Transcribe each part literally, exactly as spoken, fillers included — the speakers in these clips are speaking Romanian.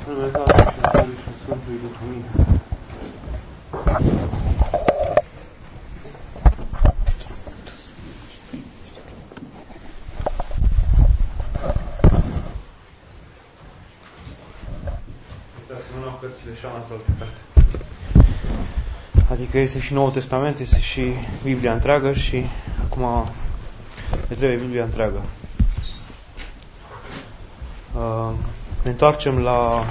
În numele Tatălui și Fiului și Sfântului Duh. Amin. Uitați, nu au cărțile și am altă carte. Adică este și Noul Testament, este și Biblia întreagă și acum ne trebuie Biblia întreagă. Uh, ne întoarcem la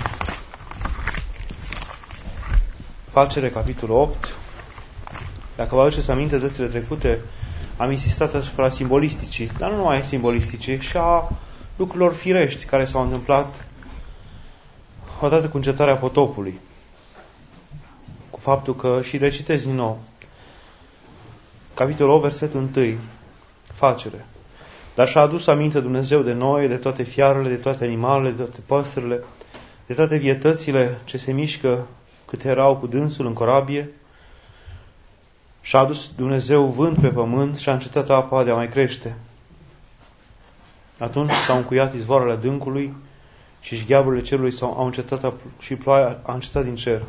Facere, capitolul opt. Dacă vă aduceți aminte, dățile trecute am insistat asupra simbolisticii, dar nu numai simbolisticii, și a lucrurilor firești care s-au întâmplat odată cu încetarea potopului. Cu faptul că, și recitez din nou, capitolul opt, versetul unu, Facere. Dar și-a adus aminte Dumnezeu de noi, de toate fiarele, de toate animalele, de toate păsările, de toate vietățile ce se mișcă câte erau cu dânsul în corabie. Și-a adus Dumnezeu vânt pe pământ și a încetat apa de a mai crește. Atunci s-au încuiat izvoarele adâncului și șgheaburile cerului s-au, au încetat și ploaia a încetat din cer.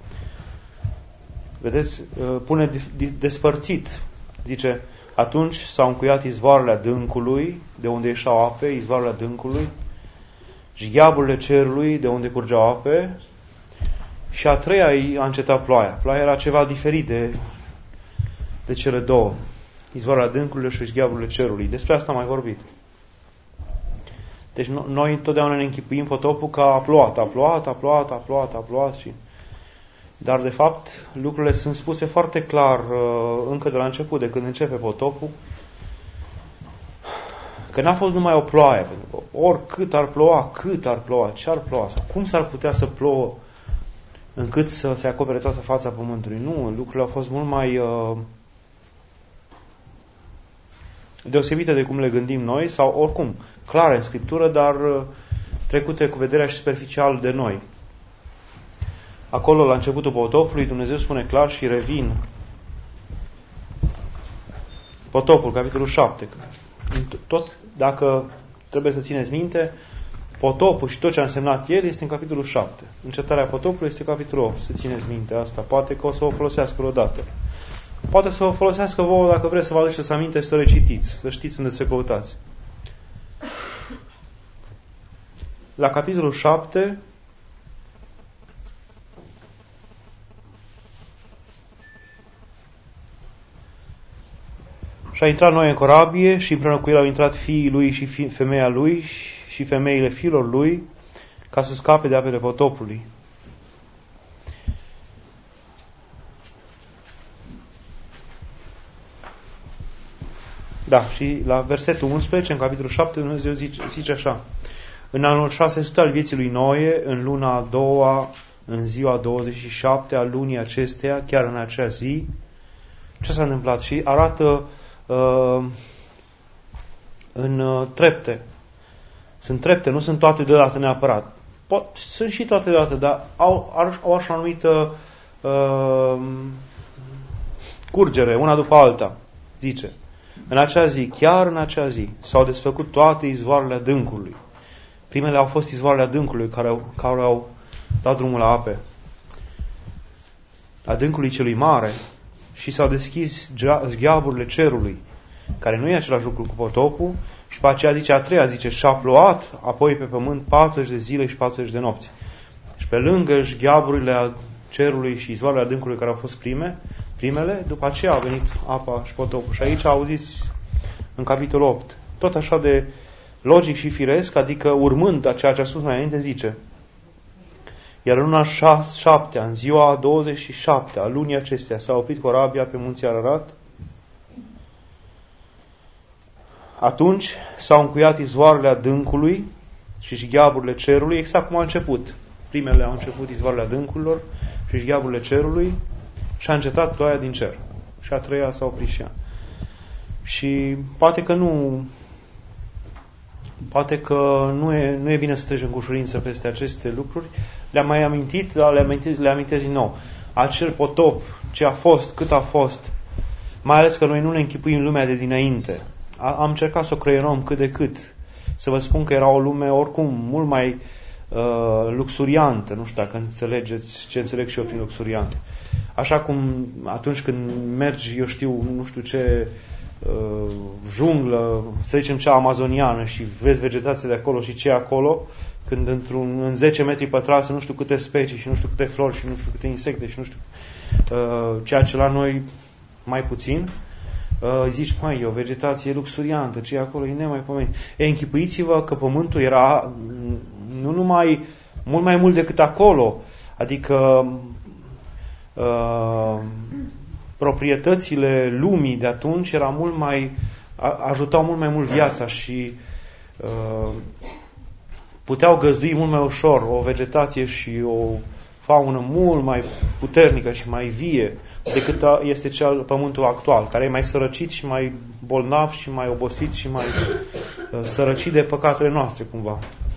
Vedeți? Pune despărțit. Zice, atunci s-au încuiat izvoarele adâncului, de unde ieșau ape, izvoarele adâncului, șgheaburile cerului, de unde curgeau ape, și a treia a încetat ploaia. Ploaia era ceva diferit de, de cele două. Izvoarele adâncului și șgheaburile cerului. Despre asta am mai vorbit. Deci noi întotdeauna ne închipuim potopul că a plouat, a plouat, a plouat, a plouat, a plouat și... Dar, de fapt, lucrurile sunt spuse foarte clar încă de la început, de când începe potopul, că n-a fost numai o ploaie, pentru că oricât ar ploua, cât ar ploua, ce ar ploua, sau cum s-ar putea să plouă încât să se acopere toată fața pământului. Nu, lucrurile au fost mult mai uh, deosebite de cum le gândim noi, sau oricum, clare în Scriptură, dar uh, trecute cu vederea și superficial de noi. Acolo, la începutul potopului, Dumnezeu spune clar și revin. Potopul, capitolul șapte. Tot, dacă trebuie să țineți minte, potopul și tot ce a însemnat el este în capitolul șapte. Încetarea potopului este capitolul opt. Să țineți minte asta. Poate că o să vă folosească vreodată. Poate să vă folosească vouă dacă vreți să vă aduceți aminte, să recitiți, să știți unde să căutați. La capitolul șapte... Și a intrat Noe în corabie și împreună cu el au intrat fiii lui și fi, femeia lui și femeile fiilor lui ca să scape de apele potopului. Da, și la versetul unsprezece, în capitolul șapte, Dumnezeu zice, zice așa: în anul șase sute al vieții lui Noe, în luna a doua, în ziua douăzeci și șapte a lunii acesteia, chiar în acea zi, ce s-a întâmplat? Și arată Uh, în uh, trepte. Sunt trepte, nu sunt toate deodată neapărat. Pot, sunt și toate deodată, dar au, au așa anumită uh, curgere, una după alta. Zice, în acea zi, chiar în acea zi, s-au desfăcut toate izvoarele adâncului. Primele au fost izvoarele adâncului care au, care au dat drumul la ape. Adâncului celui mare. Și s-au deschis zgheaburile cerului, care nu e același lucru cu potopul, și pe aceea zice a treia, zice, și-a plouat apoi pe pământ patruzeci de zile și patruzeci de nopți. Și pe lângă zgheaburile cerului și izvoarele adâncului care au fost prime, primele, după aceea a venit apa și potopul. Și aici auziți în capitolul opt, tot așa de logic și firesc, adică urmând a ceea ce a spus mai înainte, zice: iar în luna șaptea, în ziua douăzeci și șapte a lunii acesteia, s-a oprit corabia pe munții Ararat. Atunci s-au încuiat izvoarele adâncului și șgheaburile cerului, exact cum a început. Primele au început izvoarele adâncurilor și șgheaburile cerului și a încetat ploaia din cer. Și a treia s-a oprit și ea. Și poate că nu... Poate că nu e, nu e bine să trecem cu ușurință peste aceste lucruri. Le-am mai amintit, dar le amintesc, le amintesc din nou. Acel potop, ce a fost, cât a fost, mai ales că noi nu ne închipuim lumea de dinainte. A, am încercat să o creionăm cât de cât. Să vă spun că era o lume oricum mult mai uh, luxuriantă, nu știu dacă înțelegeți ce înțeleg și eu prin luxuriant. Așa cum atunci când mergi, eu știu, nu știu ce uh, junglă, să zicem cea amazoniană și vezi vegetația de acolo și ce e acolo, când într-un, în zece metri pătrați nu știu câte specii și nu știu câte flori și nu știu câte insecte și nu știu uh, ceea ce la noi mai puțin, uh, zici, mai e o vegetație luxuriantă, ce e acolo e nemaipomenit. E, închipuiți-vă că pământul era nu numai mult mai mult decât acolo, adică uh, proprietățile lumii de atunci era mult mai, a, ajutau mult mai mult viața și uh, puteau găzdui mult mai ușor o vegetație și o faună mult mai puternică și mai vie decât este cel pământul actual, care e mai sărăcit și mai bolnav și mai obosit și mai uh, sărăcit de păcatele noastre cumva.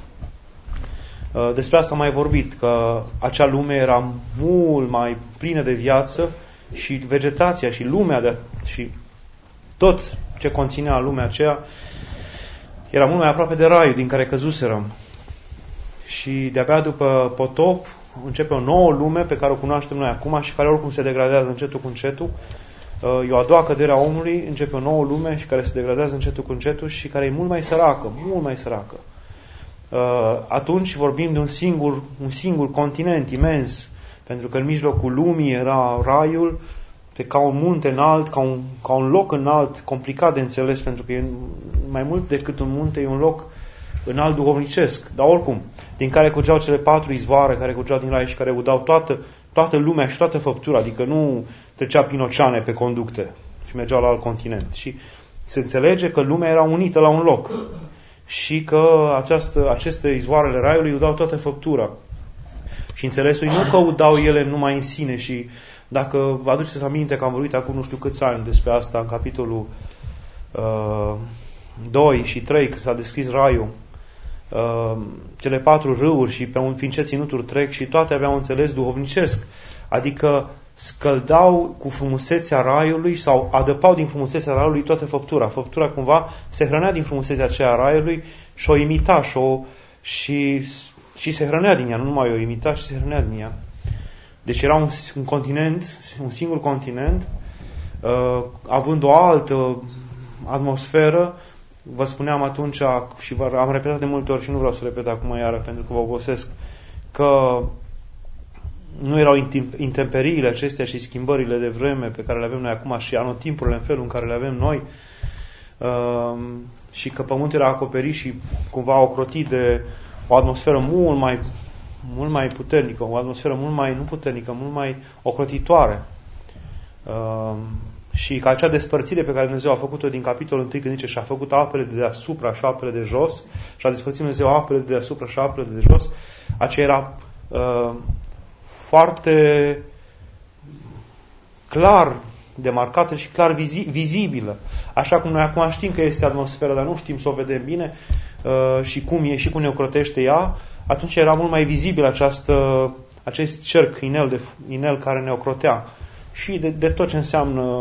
Uh, despre asta am mai vorbit, că acea lume era mult mai plină de viață și vegetația și lumea de, și tot ce conținea lumea aceea era mult mai aproape de raiul din care căzuserăm. Și de-abia după potop începe o nouă lume pe care o cunoaștem noi acum și care oricum se degradează încetul cu încetul. E o a doua cădere a omului, începe o nouă lume și care se degradează încetul cu încetul și care e mult mai săracă, mult mai săracă. Atunci vorbim de un singur, un singur continent imens, pentru că în mijlocul lumii era raiul, pe ca un munte înalt, ca un, ca un loc înalt, complicat de înțeles, pentru că e mai mult decât un munte, e un loc înalt duhovnicesc, dar oricum, din care curgeau cele patru izvoare, care curgeau din rai și care udau toată, toată lumea și toată făptura, adică nu trecea prin oceane pe conducte și mergeau la alt continent. Și se înțelege că lumea era unită la un loc și că această, aceste izvoarele raiului udau toată făptura. Și înțelesul nu că udau ele numai în sine și dacă vă aduceți aminte că am vorbit acum nu știu câți ani despre asta în capitolul uh, doi și trei, că s-a descris raiul, Uh, cele patru râuri și pe un prin ce ținuturi trec și toate aveau înțeles duhovnicesc, adică scăldau cu frumusețea raiului sau adăpau din frumusețea raiului toată făptura. Făptura cumva se hrănea din frumusețea aceea a raiului și o imita și, o, și, și se hrănea din ea, nu numai o imita, și se hrănea din ea. Deci era un, un continent, un singur continent, uh, având o altă atmosferă. Vă spuneam atunci și am repetat de multe ori și nu vreau să repet acum iară pentru că vă obosesc, că nu erau intemperiile acestea și schimbările de vreme pe care le avem noi acum și anotimpurile în felul în care le avem noi, uh, și că pământul era acoperit și cumva ocrotit de o atmosferă mult mai, mult mai puternică, o atmosferă mult mai, nu puternică, mult mai ocrotitoare. Uh, Și că acea despărțire pe care Dumnezeu a făcut-o din capitolul unu, când zice și a făcut apele de deasupra și apele de jos, și a despărțit Dumnezeu apele de deasupra și apele de jos, aceea era uh, foarte clar demarcată și clar vizi- vizibilă. Așa cum noi acum știm că este atmosfera, dar nu știm să o vedem bine uh, și cum e și cum ne ocrotește ea, atunci era mult mai vizibil această, acest cerc inel, de, inel care ne ocrotea. Și de, de tot ce înseamnă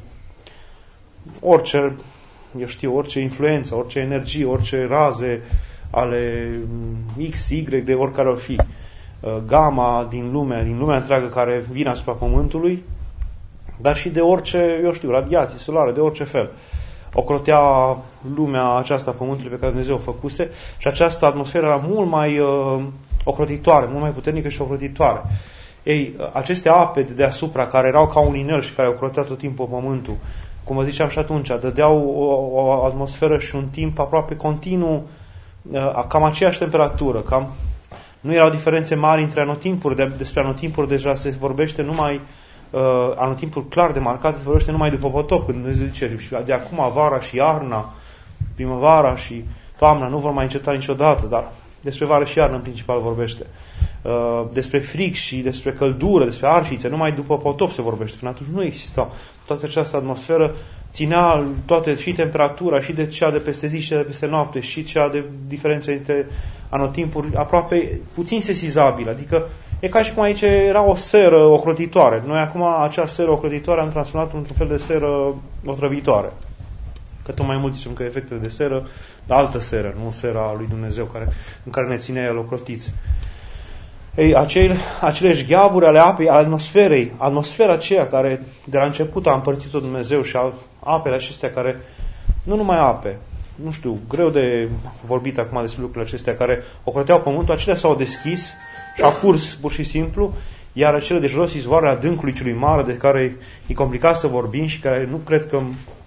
orice, eu știu, orice influență, orice energie, orice raze ale X, Y, de oricare ar fi, gama din lumea, din lumea întreagă care vine asupra Pământului, dar și de orice, eu știu, radiații solare, de orice fel. Ocrotea lumea aceasta Pământului pe care Dumnezeu o făcuse și această atmosferă era mult mai uh, ocrotitoare, mult mai puternică și ocrotitoare. Ei, aceste ape de deasupra, care erau ca un inel și care ocroteau tot timpul pământul, cum vă ziceam și atunci, dădeau o, o atmosferă și un timp aproape continuu, cam aceeași temperatură, cam, nu erau diferențe mari între anotimpuri, de, despre anotimpuri deja se vorbește numai, uh, anotimpuri clar demarcate se vorbește numai după potop, când Dumnezeu zice, și de acum vara și iarna, primăvara și toamna nu vor mai înceta niciodată, dar despre vară și iarnă în principal vorbește. Uh, despre frig și despre căldură, despre arșițe, numai după potop se vorbește. Până atunci nu exista. Toată această atmosferă ținea toate, și temperatura, și de cea de peste zi, și de peste noapte, și cea de diferențe între anotimpuri, aproape puțin sesizabilă. Adică e ca și cum aici era o seră ocrotitoare. Noi acum acea seră ocrotitoare am transformat într-un fel de seră otrăvitoare. Că tot mai mult zicem că efectele de seră, dar altă seră, nu sera lui Dumnezeu care, în care ne ține el ocrotiți. Ei, acele, acele șgheaburi ale apei, ale atmosferei, atmosfera aceea care de la început a împărțit-o Dumnezeu și apele acestea care, nu numai ape, nu știu, greu de vorbit acum despre lucrurile acestea, care ocroteau pământul, acelea s-au deschis și au curs pur și simplu, iar acele de jos, izvoarele adâncului celui mare, de care e complicat să vorbim și care nu cred că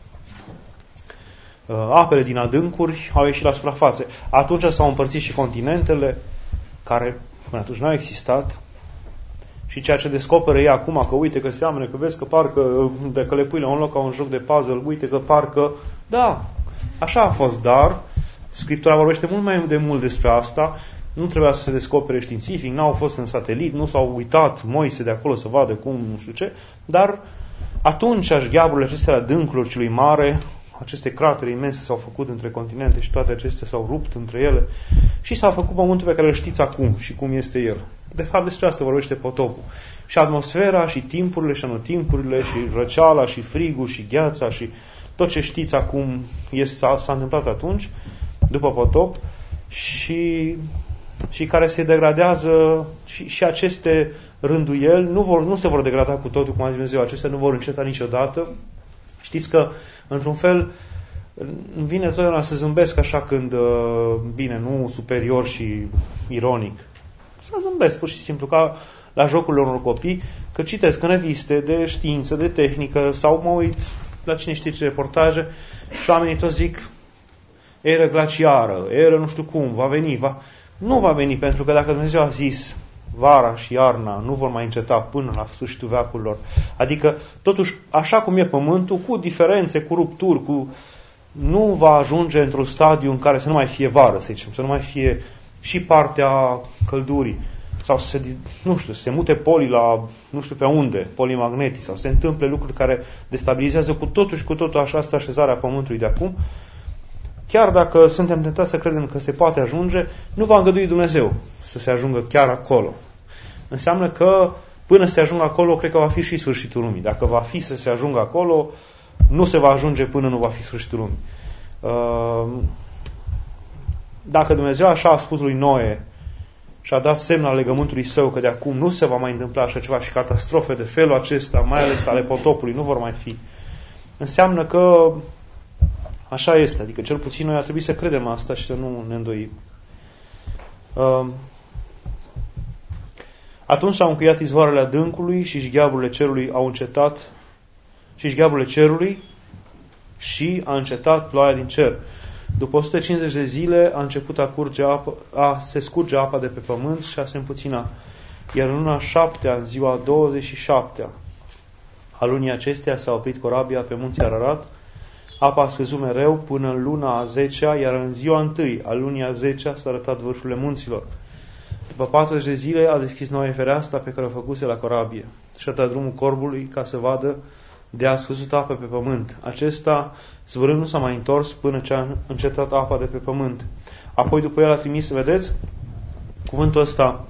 uh, apele din adâncuri au ieșit la suprafață. Atunci s-au împărțit și continentele, care până atunci nu au existat, și ceea ce descoperă ei acum, că uite că seamănă, că vezi că parcă, dacă le pui la un loc ca un joc de puzzle, uite că parcă, da, așa a fost, dar Scriptura vorbește mult mai de mult despre asta. Nu trebuia să se descopere științific, n-au fost în satelit, nu s-au uitat Moise de acolo să vadă cum, nu știu ce, dar atunci șgheaburile acestea adâncului celui mare, aceste cratere imense s-au făcut între continente și toate acestea s-au rupt între ele și s-a făcut pământul pe care îl știți acum și cum este el. De fapt, despre asta vorbește potopul. Și atmosfera, și timpurile, și anotimpurile, și răceala, și frigul, și gheața, și tot ce știți acum este, s-a, s-a întâmplat atunci, după potop, și, și care se degradează și, și aceste rânduieli nu, vor, nu se vor degrada cu totul, cum a zis Dumnezeu, acestea nu vor înceta niciodată. Știți că, într-un fel, îmi vine totdeauna să zâmbesc așa când, bine, nu superior și ironic, să zâmbesc pur și simplu, ca la jocurile unor copii, că citesc în reviste de știință, de tehnică, sau mă uit la cine știe ce reportaje și oamenii toți zic eră glaciară, eră nu știu cum, va veni, va... Nu va veni, pentru că dacă Dumnezeu a zis vara și iarna nu vor mai înceta până la sfârșitul veacurilor. Adică, totuși, așa cum e pământul, cu diferențe, cu rupturi, cu... nu va ajunge într-un stadiu în care să nu mai fie vară, să zicem, să nu mai fie și partea căldurii, sau să se, nu știu, să se mute polii la, nu știu pe unde, polii magnetici, sau să se întâmple lucruri care destabilizează cu totul și cu totul așa asta așezarea pământului de acum. Chiar dacă suntem tentați să credem că se poate ajunge, nu va îngădui Dumnezeu să se ajungă chiar acolo. Înseamnă că până se ajungă acolo, cred că va fi și sfârșitul lumii. Dacă va fi să se ajungă acolo, nu se va ajunge până nu va fi sfârșitul lumii. Dacă Dumnezeu așa a spus lui Noe și a dat semn al legământului său că de acum nu se va mai întâmpla așa ceva și catastrofe de felul acesta, mai ales ale potopului, nu vor mai fi, înseamnă că așa este. Adică cel puțin noi ar trebui să credem asta și să nu ne îndoim. Atunci s-au încheiat izvoarele adâncului și șgheaburile cerului au încetat și șgheaburile cerului și a încetat ploaia din cer. După o sută cincizeci de zile a început a, curge apă, a se scurge apa de pe pământ și a se împuțina. Iar în luna șaptea, în ziua douăzeci și șaptea a lunii acesteia s-a oprit corabia pe munții Ararat. Apa a scăzut mereu până în luna a zecea, iar în ziua întâi a lunii a zecea s-a arătat vârfurile munților. După patruzeci de zile a deschis Noe fereastra pe care o făcuse la corabie și a dat drumul corbului ca să vadă de a scăzut apă pe pământ. Acesta, zvârând, nu s-a mai întors până ce a încetat apa de pe pământ. Apoi după el a trimis, vedeți, cuvântul ăsta,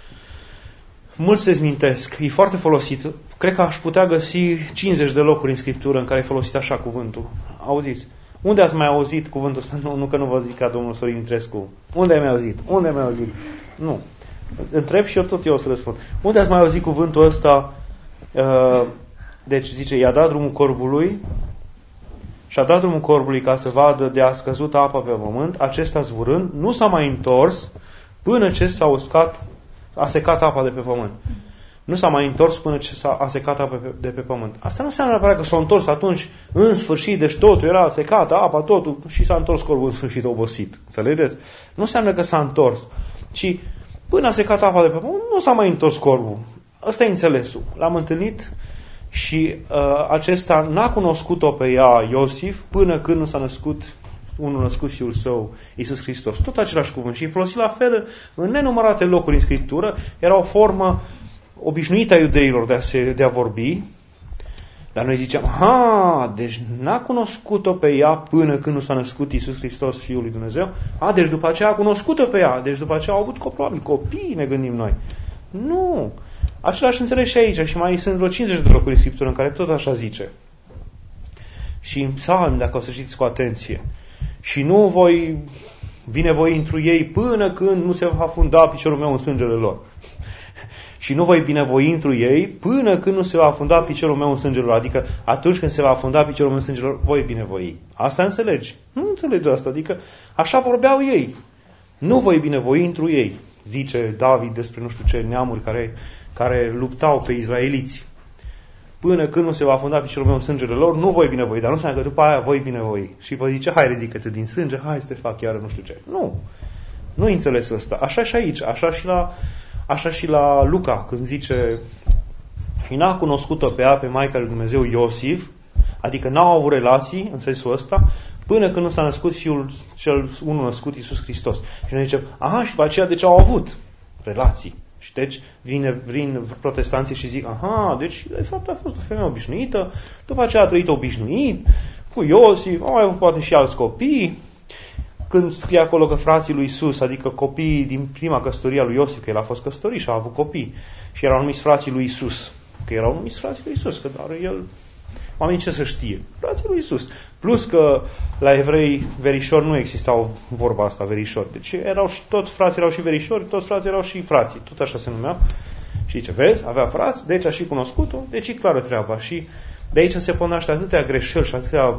mulți se zmintesc, e foarte folosit. Cred că aș putea găsi cincizeci de locuri în Scriptură în care e folosit așa cuvântul. Auziți? Unde ați mai auzit cuvântul ăsta? Nu, nu că nu vă zic ca domnul Sorin Mitrescu. Unde ai mai auzit? Unde ai mai auzit? Nu. Întreb și eu tot eu o să răspund. Unde ați mai auzit cuvântul ăsta? Uh, deci zice, i-a dat drumul corbului și a dat drumul corbului ca să vadă de a scăzut apa pe pământ, acesta zvurând, nu s-a mai întors până ce s-a uscat, a secat apa de pe pământ. Nu s-a mai întors până ce s-a a secat apa de pe pământ. Asta nu înseamnă neapărat că s-a întors atunci în sfârșit, deci totul era secată, apa, totul, și s-a întors corbul în sfârșit obosit. Înțelegeți? Nu înseamnă că s-a întors, ci până a secat apa de pe pământ, nu s-a mai întors corbul. Ăsta e înțelesul. L-am întâlnit și uh, acesta n-a cunoscut-o pe ea, Iosif, până când nu s-a născut unul născut Fiul Său, Iisus Hristos. Tot același cuvânt. Și e folosit la fel în nenumărate locuri în Scriptură. Era o formă obișnuită a iudeilor de a, se, de a vorbi, dar noi ziceam, ha, deci n-a cunoscut-o pe ea până când nu s-a născut Iisus Hristos, Fiul lui Dumnezeu. A, deci după aceea a cunoscut-o pe ea, deci după aceea au avut probabil copii, ne gândim noi. Nu. Același înțeleg și aici, și mai sunt vreo cincizeci de locuri în Scriptură în care tot așa zice. și în psalmi, dacă o să știți cu atenție. Și nu voi binevoi întru ei până când nu se va funda piciorul meu în sângele lor. Și nu voi binevoi întru ei până când nu se va funda piciorul meu în sângele lor. Adică atunci când se va funda piciorul meu în sângele lor, voi binevoi. Asta înțelegi? Nu înțelegi asta. Adică așa vorbeau ei. Nu voi binevoi întru ei, zice David despre nu știu ce neamuri care, care luptau pe izraeliți. Până când nu se va funda piciorul meu în sângele lor, nu voi binevoi. Dar nu înseamnă că după aia voi binevoi. Și vă zice, hai, ridică-te din sânge, hai să te fac iară nu știu ce. Nu. Nu înțeles ăsta. Așa și aici. Așa și la, așa și la Luca, când zice, și n-a cunoscut-o pe ea, pe Maica lui Dumnezeu Iosif, adică n-au avut relații în sensul ăsta, până când nu s-a născut Fiul cel unul născut, Iisus Hristos. Și noi zicem, aha, și pe aceea de ce au avut relații? Și deci vine, vin protestanții și zic, aha, deci de fapt a fost o femeie obișnuită, după aceea a trăit obișnuit, cu Iosif, au mai avut poate și alți copii. Când scrie acolo că frații lui Iisus, adică copiii din prima căsătorie a lui Iosif, că el a fost căsătorit și a avut copii, și erau numiți frații lui Iisus, că erau numiți frații lui Iisus, că doar el, oamenii ce să știe? Frații lui Iisus. Plus că la evrei verișori nu existau vorba asta, verișori. Deci erau și tot frații erau și verișori, toți frații erau și frații. Tot așa se numea. Și ce vezi? Avea frați, deci a și cunoscut-o, deci e clară treaba. Și de aici se pot naște atâtea greșeli și atâtea...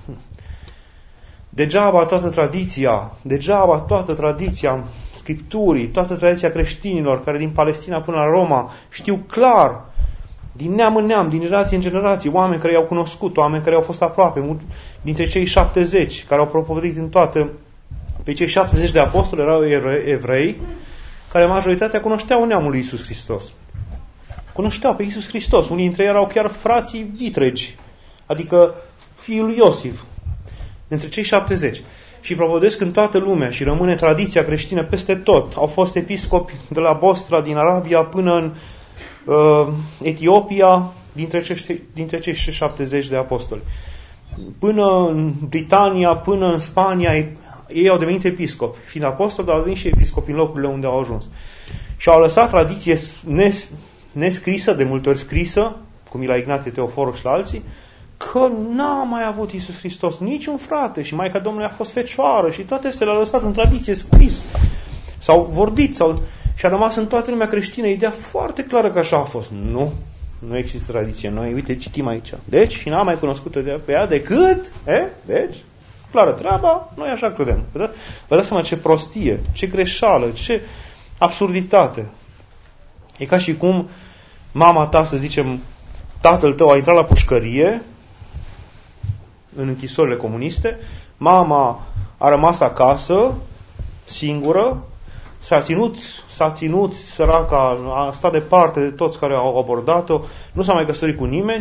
Degeaba toată tradiția, degeaba toată tradiția Scripturii, toată tradiția creștinilor care din Palestina până la Roma știu clar, din neam în neam, din generație în generație, oameni care i-au cunoscut, oameni care au fost aproape, dintre cei șaptezeci care au propovăduit în toată, pe cei șaptezeci de apostoli erau evrei, care majoritatea cunoșteau neamul lui Iisus Hristos. Cunoșteau pe Iisus Hristos. Unii dintre ei erau chiar frații vitregi, adică fiul lui Iosif, între cei șaptezeci. Și propovăduiesc în toată lumea și rămâne tradiția creștină peste tot. Au fost episcopi de la Bostra, din Arabia, până în uh, Etiopia, dintre cei, dintre cei șaptezeci de apostoli. Până în Britania, până în Spania, ei, ei au devenit episcopi. Fiind apostoli, dar au devenit și episcopi în locurile unde au ajuns. Și au lăsat tradiție nes, nescrisă, de multe ori scrisă, cum e la Ignatie Teoforu și la alții, că n-a mai avut Iisus Hristos niciun frate și Maica Domnului a fost fecioară și toate astea le-a lăsat în tradiție scris. S-au vorbit sau... și a rămas în toată lumea creștină ideea foarte clară că așa a fost. Nu, nu există tradiție. Noi, uite, citim aici. Deci, și n-am mai cunoscut pe ea decât, e? Deci, clară treaba, noi așa credem. Vă dați seama ce prostie, ce greșeală, ce absurditate. E ca și cum mama ta, să zicem, tatăl tău a intrat la pușcărie în închisorile comuniste, mama a rămas acasă, singură, s-a ținut, s-a ținut săraca, a stat departe de toți care au abordat-o, nu s-a mai căsătorit cu nimeni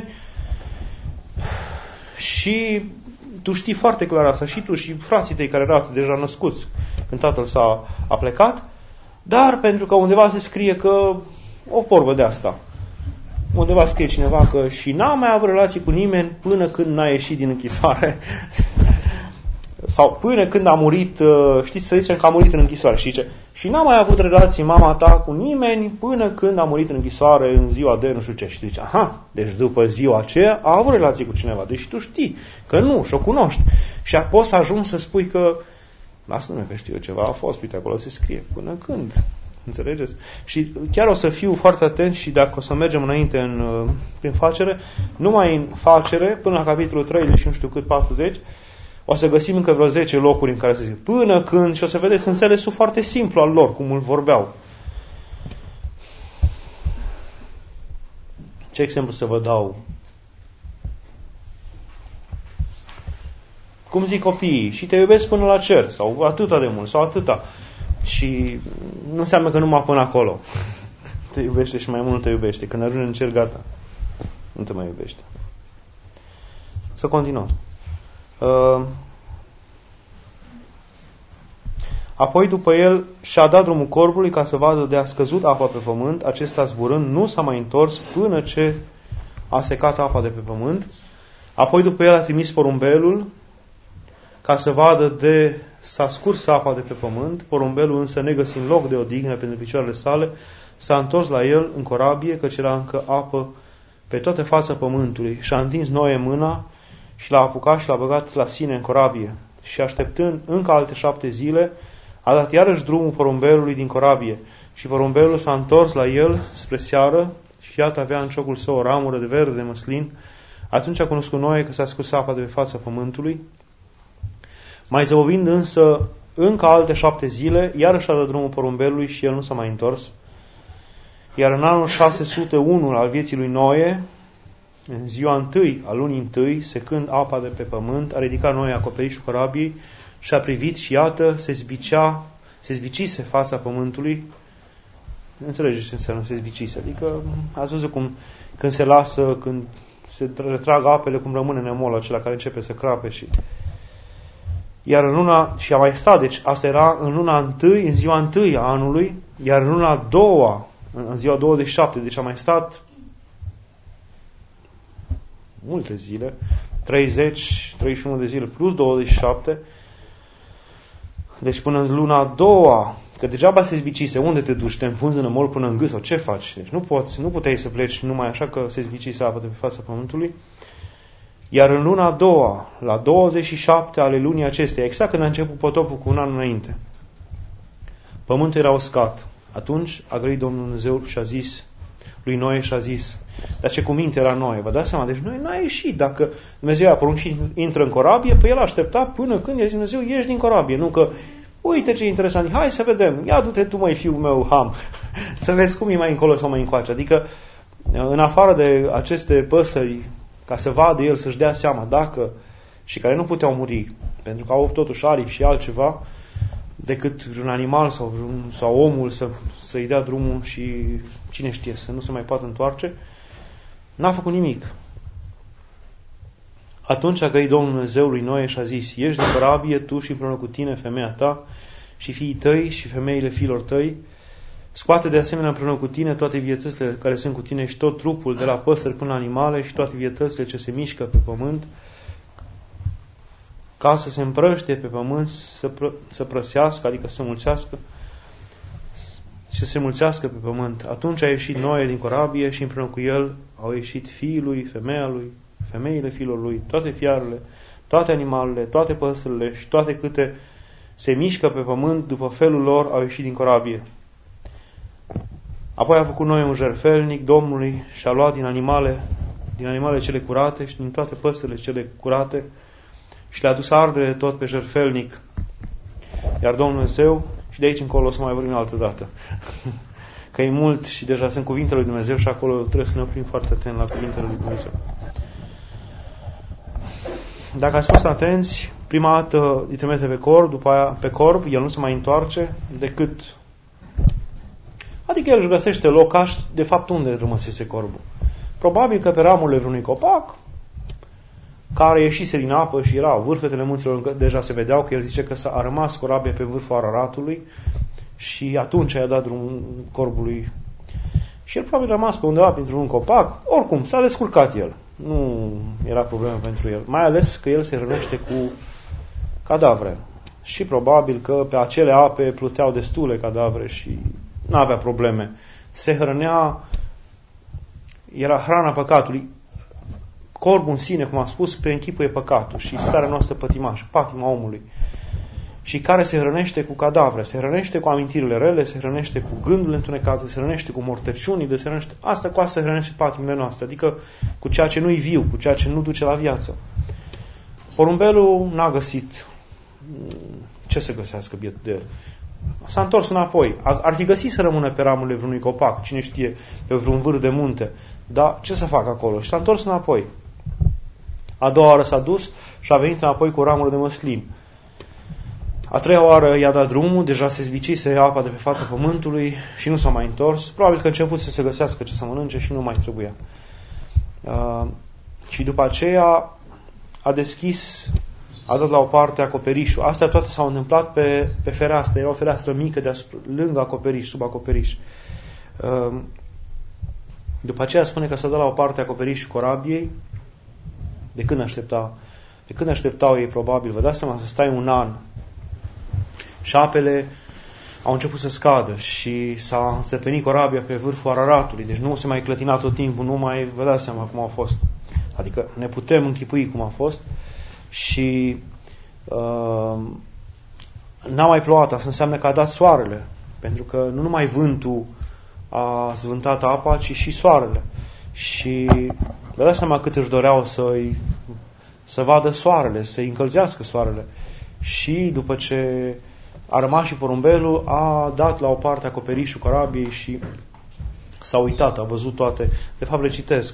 și tu știi foarte clar asta, și tu și frații tăi care erați deja născuți când tatăl s-a a plecat, dar pentru că undeva se scrie că o vorbă de asta. Undeva scrie cineva că și n-a mai avut relații cu nimeni până când n-a ieșit din închisoare. Sau până când a murit, știți, să zicem că a murit în închisoare. Și zice, și n-a mai avut relații mama ta cu nimeni până când a murit în închisoare în ziua de nu știu ce. Și tu zici, aha, deci după ziua aceea a avut relații cu cineva. Deci tu știi că nu, și o cunoști. Și poți să ajungi să spui că, lasă-mă că știu eu ceva, a fost, uite, acolo se scrie. Până când? Înțelegeți? Și chiar o să fiu foarte atent și dacă o să mergem înainte în, prin facere, numai în facere, până la capitolul treizeci și nu știu cât, patruzeci, o să găsim încă vreo zece locuri în care să zic până când, și o să vedeți înțelesul foarte simplu al lor, cum îl vorbeau. Ce exemplu să vă dau? Cum zic copiii? Și te iubesc până la cer, sau atâta de mult, sau atâta. Și nu înseamnă că numai până acolo. Te iubește și mai mult te iubește. Când ajungi în cer, gata. Nu te mai iubește. Să continuăm. Uh, apoi după el și-a dat drumul corbului ca să vadă de a scăzut apa pe pământ, acesta zburând nu s-a mai întors până ce a secat apa de pe pământ. Apoi după el a trimis porumbelul ca să vadă de s-a scurs apa de pe pământ, porumbelul însă negăsind loc de odihnă pentru picioarele sale, s-a întors la el în corabie, căci era încă apă pe toată fața pământului, și a întins Noe mâna și l-a apucat și l-a băgat la sine în corabie. Și așteptând încă alte șapte zile, a dat iarăși drumul porumbelului din corabie. Și porumbelul s-a întors la el spre seară și iată avea în ciocul său o ramură de verde de măslin. Atunci a cunoscut Noe că s-a scurs apa de pe fața pământului. Mai zăbovind însă încă alte șapte zile, iarăși a dat drumul porumbelului și el nu s-a mai întors. Iar în anul șase sute unu al vieții lui Noe, în ziua întâi a lunii întâi, secând apa de pe pământ, a ridicat Noe acoperișul corabiei și a privit și iată, se zbicea, se zbicise fața pământului. Înțelegeți ce înseamnă se zbicise? Adică ați văzut cum când se lasă, când se retrag apele, cum rămâne nemolul acela care începe să crape și... Iar în luna, și a mai stat, deci asta era în luna întâi, în ziua întâi a anului, iar în luna a doua, în ziua douăzeci și șapte, deci a mai stat multe zile, treizeci, treizeci și unu de zile plus douăzeci și șapte, deci până în luna a doua, că degeaba se zbicise, unde te duci, te înfunzi în nămol până în gât sau ce faci? Deci nu poți, nu puteai să pleci numai așa că se zbicise apa de pe fața pământului. Iar în luna a doua, la douăzeci și șapte ale lunii acesteia, exact când a început potopul cu un an înainte, pământul era uscat. Atunci a grăit Domnul Dumnezeu și a zis lui Noe și a zis, dar ce cuminte era Noe, vă dați seama, deci Noe n-a ieșit, dacă Dumnezeu a poruncit intră în corabie, pe el aștepta până când i-a zis Dumnezeu, ieși din corabie, nu că, uite ce interesant, hai să vedem, ia du-te tu măi fiul meu, Ham, să vezi cum e mai încolo sau mai încoace, adică în afară de aceste păsări, ca să vadă el, să-și dea seama dacă, și care nu puteau muri, pentru că au totuși aripi și altceva, decât un animal sau, sau omul să, să-i dea drumul și cine știe, să nu se mai poată întoarce, n-a făcut nimic. Atunci a grăit Domnul Dumnezeu lui Noe și a zis, ieși din corabie, tu și împreună cu tine, femeia ta, și fiii tăi și femeile fiilor tăi, scoate de asemenea împreună cu tine toate vietățile care sunt cu tine și tot trupul, de la păsări până la animale și toate vietățile ce se mișcă pe pământ, ca să se împrăște pe pământ, să, pră, să prăsească, adică să mulțească, și să se mulțească pe pământ. Atunci a ieșit Noe din corabie și împreună cu el au ieșit fiii lui, femeia lui, femeile fiilor lui, toate fiarele, toate animalele, toate păsările și toate câte se mișcă pe pământ după felul lor au ieșit din corabie. Apoi a făcut Noe un jertfelnic Domnului și a luat din animale, din animale cele curate și din toate păsările cele curate și le-a dus ardere tot pe jertfelnic. Iar Domnul Dumnezeu, și de aici încolo o să mai vorbim altă dată, că e mult și deja sunt cuvintele lui Dumnezeu și acolo trebuie să ne oprim foarte atent la cuvintele lui Dumnezeu. Dacă ați fost atenți, prima dată îi trimite pe corb, după aia pe corb, el nu se mai întoarce decât... Adică el își găsește locaș, de fapt unde rămăsese corbul. Probabil că pe ramurile vreunui copac, care ieșise din apă și era vârfetele munților, deja se vedeau că el zice că s-a rămas corabia pe vârful Araratului și atunci i-a dat drumul corbului. Și el probabil a rămas pe undeva printr-un copac, oricum s-a descurcat el. Nu era problemă pentru el. Mai ales că el se hrănește cu cadavre. Și probabil că pe acele ape pluteau destule cadavre și nu avea probleme. Se hrănea, era hrana păcatului. Corbul în sine, cum am spus, preînchipuie păcatul și starea noastră pătimașă, patima omului. Și care se hrănește cu cadavre, se hrănește cu amintirile rele, se hrănește cu gândurile întunecate, se hrănește cu mortăciunile, se hrănește, asta cu asta se hrănește patimile noastre, adică cu ceea ce nu-i viu, cu ceea ce nu duce la viață. Porumbelul n-a găsit ce să găsească biet de el. S-a întors înapoi. Ar fi găsit să rămână pe ramurile vreunui copac, cine știe, pe vreun vârf de munte. Dar ce să facă acolo? Și s-a întors înapoi. A doua oară s-a dus și a venit înapoi cu ramură de măslin. A treia oară i-a dat drumul, deja se zbicise apa de pe fața pământului și nu s-a mai întors. Probabil că a început să se găsească ce să mănânce și nu mai trebuia. Uh, și după aceea a deschis, a dat la o parte acoperișul. Astea toate s-au întâmplat pe, pe fereastră. Era o fereastră mică deasupra, lângă acoperiș, sub acoperiș. Uh, după aceea spune că s-a dat la o parte acoperișul corabiei. De când aștepta? De când așteptau ei, probabil, vă dați seama, să stai un an. Și apele au început să scadă și s-a înțepenit corabia pe vârful Araratului. Deci nu se mai clătina tot timpul, nu mai, vă dați seama cum au fost. Adică ne putem închipui cum a fost și uh, n-a mai plouat. Asta înseamnă că a dat soarele. Pentru că nu numai vântul a zvântat apa, ci și soarele. Și vă dați seama cât își doreau să-i, să vadă soarele, să-i încălzească soarele. Și după ce a rămas și porumbelul, a dat la o parte acoperișul corabiei și s-a uitat, a văzut toate. De fapt, le citesc.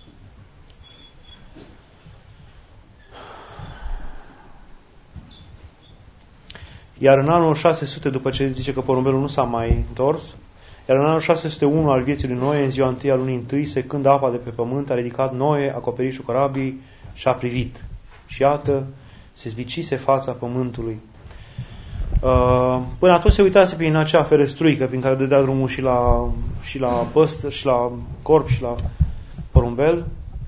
Iar în anul șase sute, după ce zice că porumbelul nu s-a mai întors, iar în anul șase sute unu al vieții lui Noe, în ziua întâi a lunii întâi, secând apa de pe pământ, a ridicat Noe acoperișul corabiei și a privit. Și iată, se zvicise fața pământului. Uh, până atunci se uitase prin acea ferestruică prin care dădea drumul și la, și la păsări, și la corp, și la porumbel.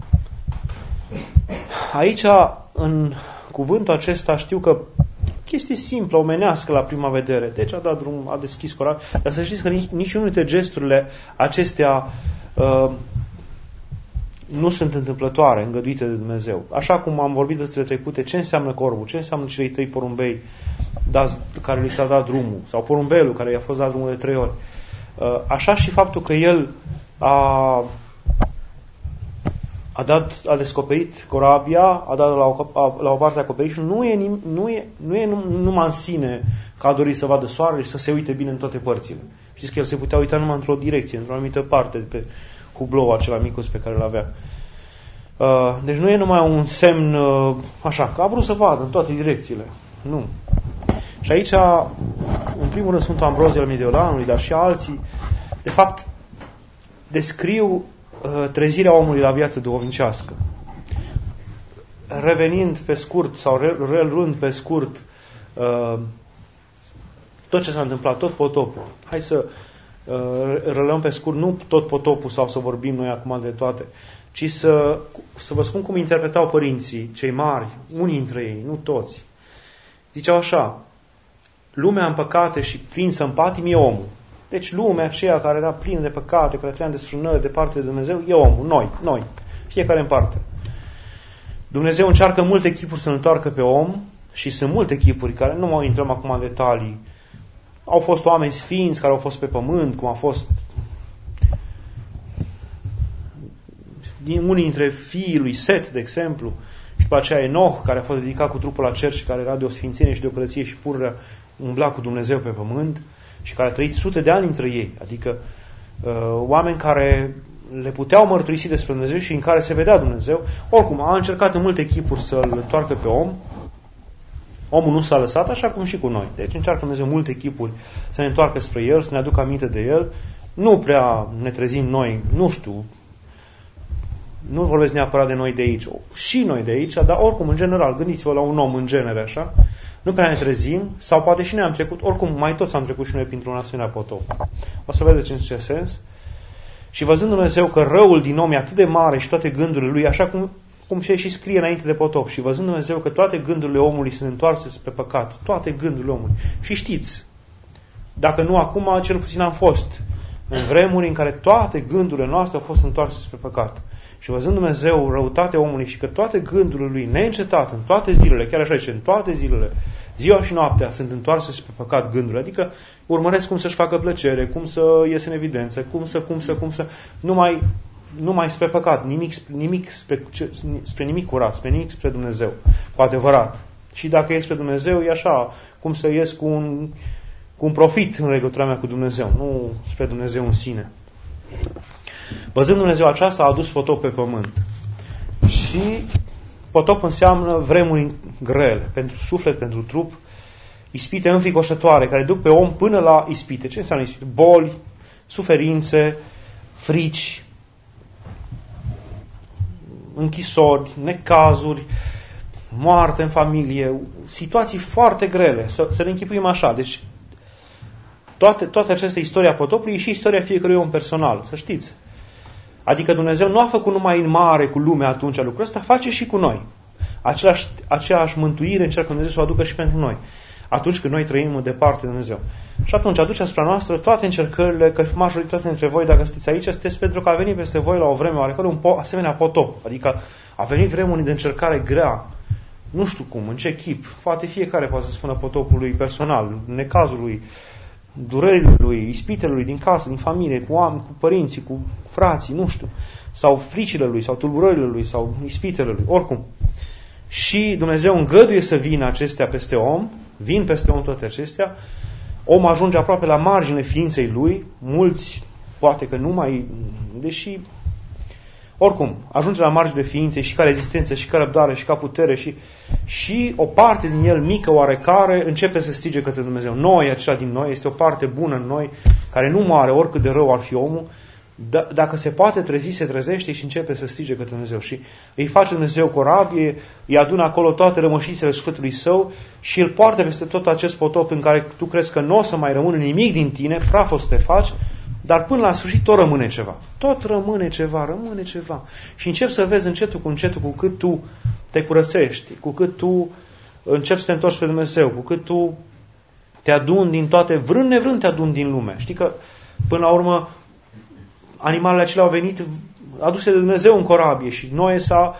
Aici, în cuvântul acesta, știu că chestie simplă, omenească la prima vedere. Deci a dat drum, a deschis corabil. Dar să știți că nici, niciunul dintre gesturile acestea uh, nu sunt întâmplătoare, îngăduite de Dumnezeu. Așa cum am vorbit despre trecute, ce înseamnă corbul, ce înseamnă cei trei porumbei dați, care li s-a dat drumul, sau porumbelul care i-a fost dat drumul de trei ori. Uh, așa și faptul că el a a dat, a descoperit corabia, a dat la o, a, la o parte acoperiș, nu e, nu e, nu e numai în sine că a dorit să vadă soarele și să se uite bine în toate părțile. Știți că el se putea uita numai într-o direcție, într-o anumită parte, pe hublou acela micus pe care îl avea. Uh, deci nu e numai un semn uh, așa, că a vrut să vadă în toate direcțiile. Nu. Și aici, în primul rând, Sfântul Ambrozie al Mediolanului, dar și alții, de fapt, descriu trezirea omului la viață duhovnicească. Revenind pe scurt sau reluând pe scurt tot ce s-a întâmplat, tot potopul. Hai să reluăm pe scurt, nu tot potopul sau să vorbim noi acum de toate, ci să, să vă spun cum interpretau părinții, cei mari, unii dintre ei, nu toți. Ziceau așa: lumea în păcate și prinsă în patim e omul. Deci lumea aceea care era plină de păcate, care trăia în desfrânări departe de Dumnezeu, e omul, noi, noi, fiecare în parte. Dumnezeu încearcă multe chipuri să-L întoarcă pe om și sunt multe chipuri care, nu mai intrăm acum în detalii. Au fost oameni sfinți care au fost pe pământ, cum a fost din unii dintre fiii lui Set, de exemplu, și după aceea Enoch, care a fost ridicat cu trupul la cer și care era de o sfințenie și de o curăție și pură, umbla cu Dumnezeu pe pământ, și care a trăit sute de ani între ei, adică uh, oameni care le puteau mărturisi despre Dumnezeu și în care se vedea Dumnezeu. Oricum, a încercat în multe chipuri să-L întoarcă pe om. Omul nu s-a lăsat, așa cum și cu noi. Deci încearcă Dumnezeu multe chipuri să ne întoarcă spre El, să ne aducă aminte de El. Nu prea ne trezim noi, nu știu, nu vorbesc neapărat de noi de aici, și noi de aici, dar oricum, în general, gândiți-vă la un om în genere, așa, nu prea ne trezim, sau poate și noi am trecut, oricum mai toți am trecut și noi printr-un asemenea potop. O să vedeți în ce sens. Și văzând Dumnezeu că răul din om e atât de mare și toate gândurile lui, așa cum, cum se și scrie înainte de potop, și văzând Dumnezeu că toate gândurile omului sunt întoarse spre păcat, toate gândurile omului. Și știți, dacă nu acum, cel puțin am fost în vremuri în care toate gândurile noastre au fost întoarse spre păcat. Și văzând Dumnezeu răutatea omului și că toate gândurile lui neîncetat, în toate zilele, chiar așa zice, în toate zilele, ziua și noaptea sunt întoarse spre păcat gândurile, adică urmăresc cum să-și facă plăcere, cum să iese în evidență, cum să, cum să, cum să, numai, numai spre păcat, nimic, nimic spre, spre nimic curat, spre nimic spre Dumnezeu, cu adevărat. Și dacă e spre Dumnezeu, e așa, cum să ies cu un, cu un profit în legătura mea cu Dumnezeu, nu spre Dumnezeu în sine. Văzând Dumnezeu aceasta, a adus potop pe pământ. Și potop înseamnă vremuri grele, pentru suflet, pentru trup, ispite înfricoșătoare, care duc pe om până la ispite. Ce înseamnă ispite? Boli, suferințe, frici, închisori, necazuri, moarte în familie, situații foarte grele. Să, să ne închipuim așa. Deci, toate, toate aceste istoria potopului e și istoria fiecărui om personal, să știți. Adică Dumnezeu nu a făcut numai în mare cu lumea atunci lucrul ăsta, face și cu noi. Același, aceeași mântuire încearcă Dumnezeu să o aducă și pentru noi. atunci când noi trăim departe de Dumnezeu. Și atunci aduce asupra noastră toate încercările, că majoritatea dintre voi, dacă sunteți aici, sunteți pentru că a venit peste voi la o vreme oarecare un po- asemenea potop. Adică a venit vremuri de încercare grea. Nu știu cum, în ce chip. Poate fiecare poate să spună potopului personal, necazului, durerile lui, ispitele lui din casă, din familie, cu oameni, cu părinții, cu frații, nu știu. Sau fricile lui, sau tulburările lui, sau ispitele lui, oricum. Și Dumnezeu îngăduie să vină acestea peste om, vin peste om toate acestea, om ajunge aproape la marginile ființei lui, mulți, poate că nu mai, deși, oricum, ajunge la marginile ființei și ca rezistență, și ca răbdare, și ca putere, și, și o parte din el, mică oarecare, începe să strige către Dumnezeu. Noi, acela din noi, este o parte bună în noi, care nu moare oricât de rău ar fi omul, D- dacă se poate trezi, se trezește și începe să strige către Dumnezeu. Și îi face Dumnezeu corabie, îi adună acolo toate rămășițele sufletului său și îl poartă peste tot acest potop în care tu crezi că nu o să mai rămână nimic din tine, praf o să te faci, dar până la sfârșit tot rămâne ceva. Tot rămâne ceva, rămâne ceva. Și începi să vezi încetul cu încetul, cu cât tu te curățești, cu cât tu începi să te întorci pe Dumnezeu, cu cât tu te aduni din toate, vrând nevrând te aduni din lume. Știi că până la urmă animalele acelea au venit aduse de Dumnezeu în corabie și noi s-a,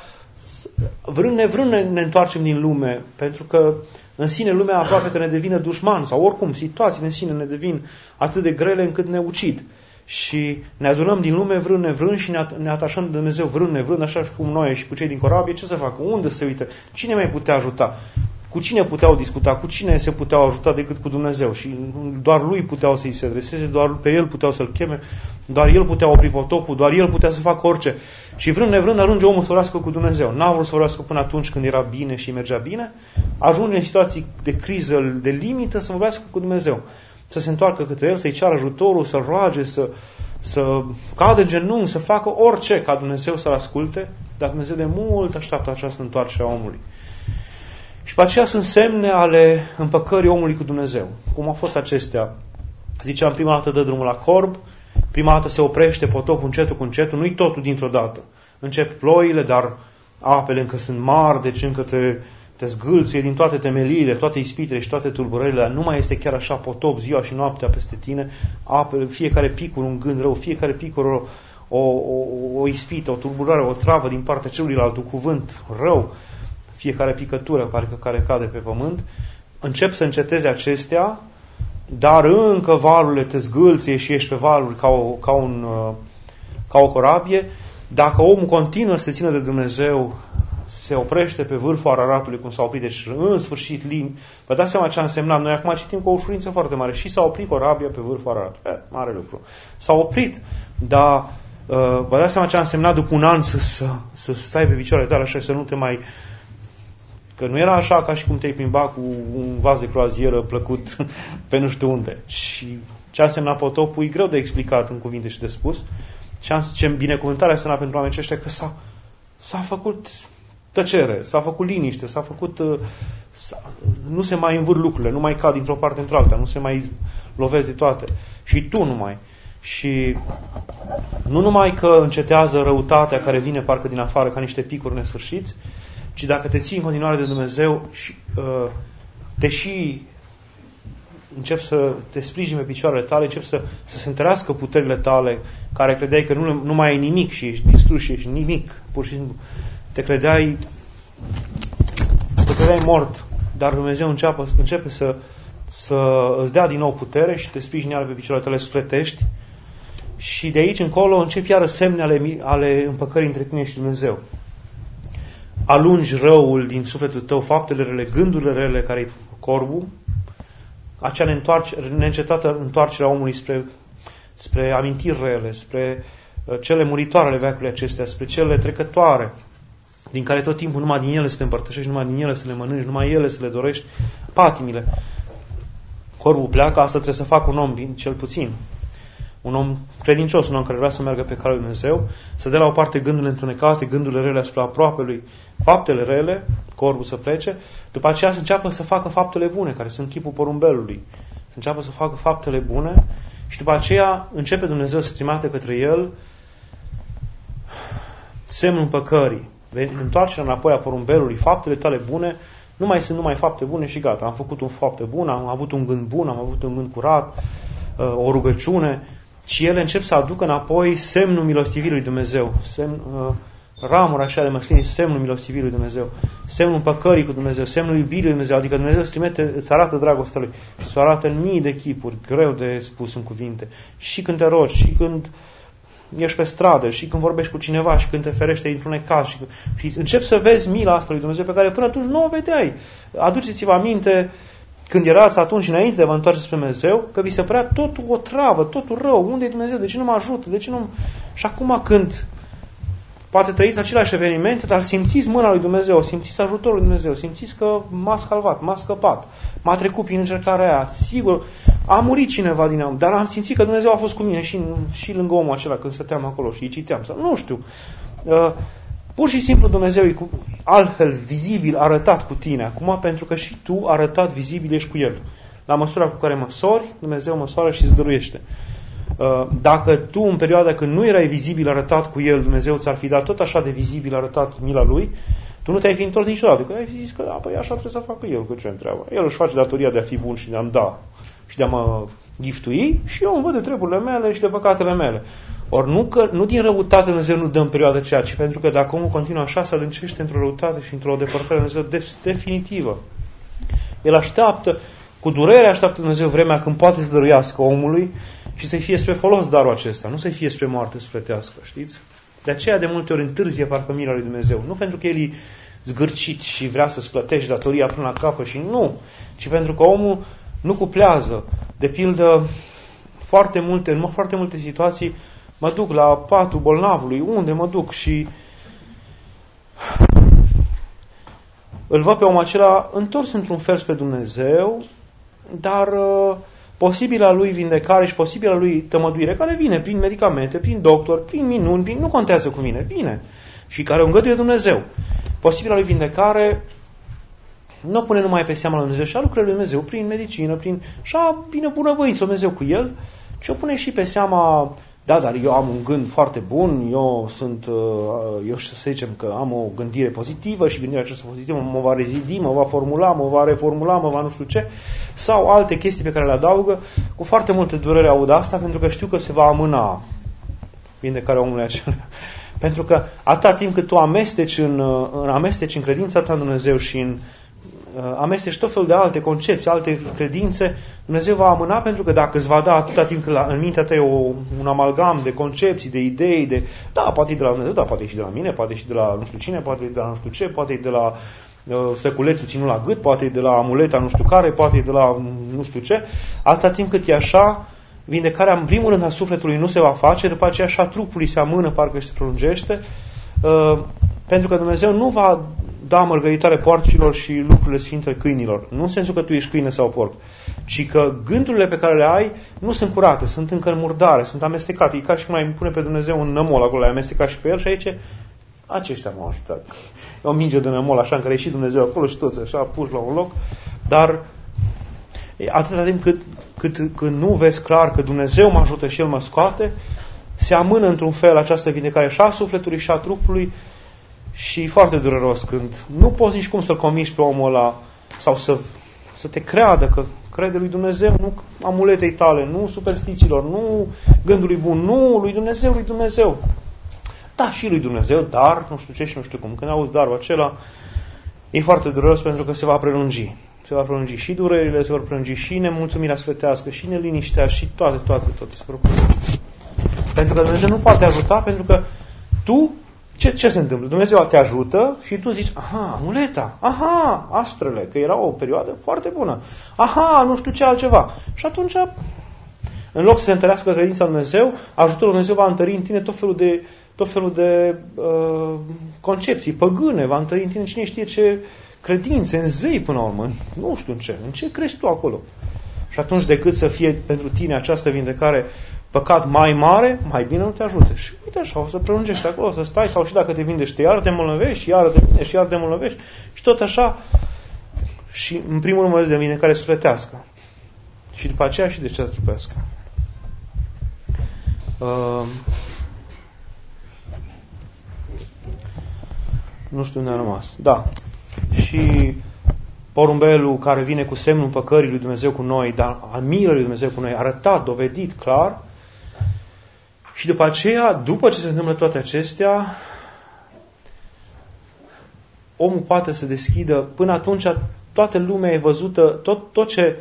vrând nevrând ne, ne întoarcem din lume, pentru că în sine lumea aproape că ne devine dușman sau oricum situațiile în sine ne devin atât de grele încât ne ucid. Și ne adunăm din lume vrând nevrând și ne, ne atașăm de Dumnezeu vrând nevrând, așa cum noi și cu cei din corabie, ce să facă? Unde se uită? Cine mai putea ajuta? Cu cine puteau discuta? Cu cine se puteau ajuta decât cu Dumnezeu? Și doar lui puteau să-i se adreseze, doar pe el puteau să-l cheme, doar el putea opri potopul, doar el putea să facă orice. Și vrând nevrând ajunge omul să vorbească cu Dumnezeu. N-a vrut să vorbească până atunci când era bine și mergea bine, ajunge în situații de criză, de limită, să vorbească cu Dumnezeu. Să se întoarcă către el, să-i ceară ajutorul, să-l roage, să, să cadă în genunchi, să facă orice ca Dumnezeu să-l asculte, dar Dumnezeu de mult așteaptă această întoarcere a omului. Și pe aceea sunt semne ale împăcării omului cu Dumnezeu. Cum au fost acestea? Ziceam, prima dată dă drumul la corb, prima dată se oprește potopul încetul cu încetul, nu-i totul dintr-o dată. Încep ploile, dar apele încă sunt mari, deci încă te, te zgâlție din toate temeliile, toate ispitele și toate tulburările, dar nu mai este chiar așa potop ziua și noaptea peste tine, apele, fiecare picur un gând rău, fiecare picur o, o, o, o ispită, o tulburare, o travă din partea celuilalt, un cuvânt rău, fiecare picătură parcă care cade pe pământ, încep să înceteze acestea, dar încă valurile te zgâlție și ești pe valuri ca o, ca un, ca o corabie. Dacă omul continuă să se țină de Dumnezeu, se oprește pe vârful Araratului, cum s-a oprit, deci în sfârșit limbi, vă dați seama ce a însemnat. Noi acum citim cu o ușurință foarte mare și s-a oprit corabia pe vârful Araratului. E, mare lucru. S-a oprit, dar uh, vă dați seama ce a însemnat după un an să, să, să stai pe picioarele tale așa și să nu te mai... Că nu era așa ca și cum te-ai plimba cu un vas de croazieră plăcut pe nu știu unde. Și ce a însemnat potopul e greu de explicat în cuvinte și de spus. Și ce binecuvântare a însemnat pentru oamenii aceștia că s-a, s-a făcut tăcere, s-a făcut liniște, s-a făcut... S-a, nu se mai învâr lucrurile, nu mai cad dintr-o parte într-alta, nu se mai lovesc de toate. Și tu nu mai. Și nu numai că încetează răutatea care vine parcă din afară ca niște picuri nesfârșiți, ci dacă te ții în continuare de Dumnezeu și uh, te și începi să te sprijini pe picioarele tale, începi să, să se întărească puterile tale, care credeai că nu, nu mai ai nimic și ești distrus și ești nimic, pur și simplu. Te credeai, te credeai mort, dar Dumnezeu începe, începe să, să îți dea din nou putere și te sprijini iară pe picioarele tale sufletești și de aici încolo începi iară semne ale, ale împăcării între tine și Dumnezeu. Alungi răul din sufletul tău, faptele rele, gândurile rele care e corbul, acea neîncetată întoarcerea omului spre, spre amintiri rele, spre uh, cele muritoare ale veacului acestea, spre cele trecătoare, din care tot timpul numai din ele să te împărtășești, numai din ele să le mănânci, numai ele să le dorești, patimile. Corbul pleacă, asta trebuie să facă un om, cel puțin. Un om credincios, un om care vrea să meargă pe calea lui Dumnezeu, să dea la o parte gândurile întunecate, gândurile rele asupra aproapelui, faptele rele, corbul să plece, după aceea să înceapă să facă faptele bune, care sunt chipul porumbelului. Să înceapă să facă faptele bune și după aceea începe Dumnezeu să trimite către el semnul împăcării. Întoarcerea înapoi a porumbelului, faptele tale bune Nu mai sunt numai fapte bune și gata. Am făcut un fapte bun, am avut un gând bun, am avut un gând curat, o rugăciune, ci ele încep să aducă înapoi semnul milostivirii lui Dumnezeu. Semn, ramura așa de măsline, semnul milostivirii lui Dumnezeu, semnul împăcării cu Dumnezeu, semnul iubirii lui Dumnezeu, adică Dumnezeu îți trimite, îți arată dragostea Lui și îți arată în mii de chipuri, greu de spus în cuvinte, și când te rogi, și când ești pe stradă, și când vorbești cu cineva, și când te ferește într-un ecaz, și, și începi să vezi mila asta lui Dumnezeu pe care până atunci nu o vedeai. Aduceți-vă aminte când erați atunci înainte de vă întoarceți pe Dumnezeu, că vi se părea totul o travă, totul rău, unde e Dumnezeu, de ce nu mă ajută, de ce nu... Și acum când poate trăiți aceleași evenimente, dar simțiți mâna lui Dumnezeu, simțiți ajutorul lui Dumnezeu, simțiți că m-a salvat, m-a scăpat, m-a trecut prin încercarea aia. Sigur, a murit cineva din om, dar am simțit că Dumnezeu a fost cu mine și, și lângă omul acela când stăteam acolo și îi citeam. Sau, nu știu. Uh, pur și simplu Dumnezeu e cu, altfel vizibil arătat cu tine acum, pentru că și tu arătat vizibil ești cu El. La măsura cu care măsori, Dumnezeu măsoară și îți dăruiește. Dacă tu în perioada când nu erai vizibil arătat cu El, Dumnezeu ți-ar fi dat tot așa de vizibil arătat mila Lui, tu nu te-ai fi întors niciodată. Că ai zis că a, păi așa trebuie să facă El, că ce întreabă. El își face datoria de a fi bun și de a-mi da și de a mă giftui și eu îmi văd de treburile mele și de păcatele mele. Ori nu, că, nu din răutate Dumnezeu nu dă în perioada aceea, ci pentru că dacă omul continuă așa, se adâncește într-o răutate și într-o depărtare de Dumnezeu definitivă. El așteaptă, cu durere așteaptă Dumnezeu vremea când poate să dăruiască omului și să-i fie spre folos darul acesta, nu să-i fie spre moarte să plătească, știți? De aceea de multe ori întârzie parcă mila lui Dumnezeu. Nu pentru că El e zgârcit și vrea să-ți plătești datoria până la capăt și nu, ci pentru că omul nu cuplează. De pildă, foarte multe, în foarte multe situații mă duc la patul bolnavului, unde mă duc și îl văd pe omul acela întors într-un fel spre Dumnezeu, dar uh, posibila lui vindecare și posibila lui tămăduire, care vine prin medicamente, prin doctor, prin minuni, prin, nu contează cu mine, vine. Și care o îngăduie Dumnezeu. Posibila lui vindecare nu o pune numai pe seama lui Dumnezeu și a lucrării lui Dumnezeu, prin medicină, prin și a bine bunăvoință Dumnezeu cu el, ci o pune și pe seama, da, dar eu am un gând foarte bun, eu sunt, eu să zicem că am o gândire pozitivă și gândirea aceasta pozitivă mă va rezidi, mă va formula, mă va reformula, mă va nu știu ce, sau alte chestii pe care le adaugă. Cu foarte multe durere aud asta, pentru că știu că se va amâna vindecarea omului acela. Pentru că atâta timp cât tu amesteci în, în, amesteci în credința ta în Dumnezeu și în amesteci tot felul de alte concepții, alte credințe, Dumnezeu va amâna, pentru că dacă îți va da atâta timp cât la, în mintea ta e o, un amalgam de concepții, de idei, de, da, poate e de la Dumnezeu, da, poate e și de la mine, poate e și de la nu știu cine, poate e de la nu știu ce, poate e de la uh, săculețul ținut la gât, poate e de la amuleta nu știu care, poate e de la nu știu ce, atâta timp cât e așa, vindecarea în primul rând a sufletului nu se va face, după aceea așa trupului se amână, parcă și se prelungește, uh, pentru că Dumnezeu nu va da mărgăritare porcilor și lucrurile sfinte câinilor. Nu în sensul că tu ești câine sau porc, ci că gândurile pe care le ai nu sunt curate, sunt încă în murdare, sunt amestecate. E ca și cum ai pune pe Dumnezeu un nămol acolo, l-ai amestecat și pe el și aici aceștia m-au ajutat. E o minge de nămol așa în care e și Dumnezeu acolo și toți așa puși la un loc, dar atâta timp cât, cât, cât nu vezi clar că Dumnezeu mă ajută și El mă scoate, se amână într-un fel această vindecare și a sufletului și a trupului. Și e foarte dureros când nu poți nici cum să-l convingi pe omul ăla sau să, să te creadă că crede lui Dumnezeu, nu amuletei tale, nu superstițiilor, nu gândului bun, nu lui Dumnezeu, lui Dumnezeu. Da, și lui Dumnezeu, dar nu știu ce și nu știu cum. Când auzi darul acela, e foarte dureros pentru că se va prelungi. Se va prelungi și durerile, se vor prelungi și nemulțumirea sfătească, și neliniștea, și toate, toate, toate se vor prelungi. Pentru că Dumnezeu nu poate ajuta, pentru că tu Ce, ce se întâmplă? Dumnezeu te ajută și tu zici, aha, amuleta, aha, astrele, că era o perioadă foarte bună, aha, nu știu ce altceva. Și atunci, în loc să se întărească credința în Dumnezeu, ajutorul Dumnezeu va întări în tine tot felul de, tot felul de uh, concepții păgâne, va întări în tine cine știe ce credințe, în zei până la urmă, nu știu în ce, în ce crezi tu acolo. Și atunci, decât să fie pentru tine această vindecare păcat mai mare, mai bine nu te ajute. Și uite așa, o să prelungești acolo, să stai, sau și dacă te vindești, iar te îmbolnăvești, și iar te vindești, și iar te îmbolnăvești, și tot așa, și în primul rând de vindecare sufletească. Și după aceea și de cea trupească. Uh, nu știu unde a rămas. Da. Și porumbelul care vine cu semnul păcării lui Dumnezeu cu noi, dar al milei lui Dumnezeu cu noi, arătat, dovedit, clar. Și după aceea, după ce se întâmplă toate acestea, omul poate să deschidă, până atunci toată lumea e văzută, tot, tot ce,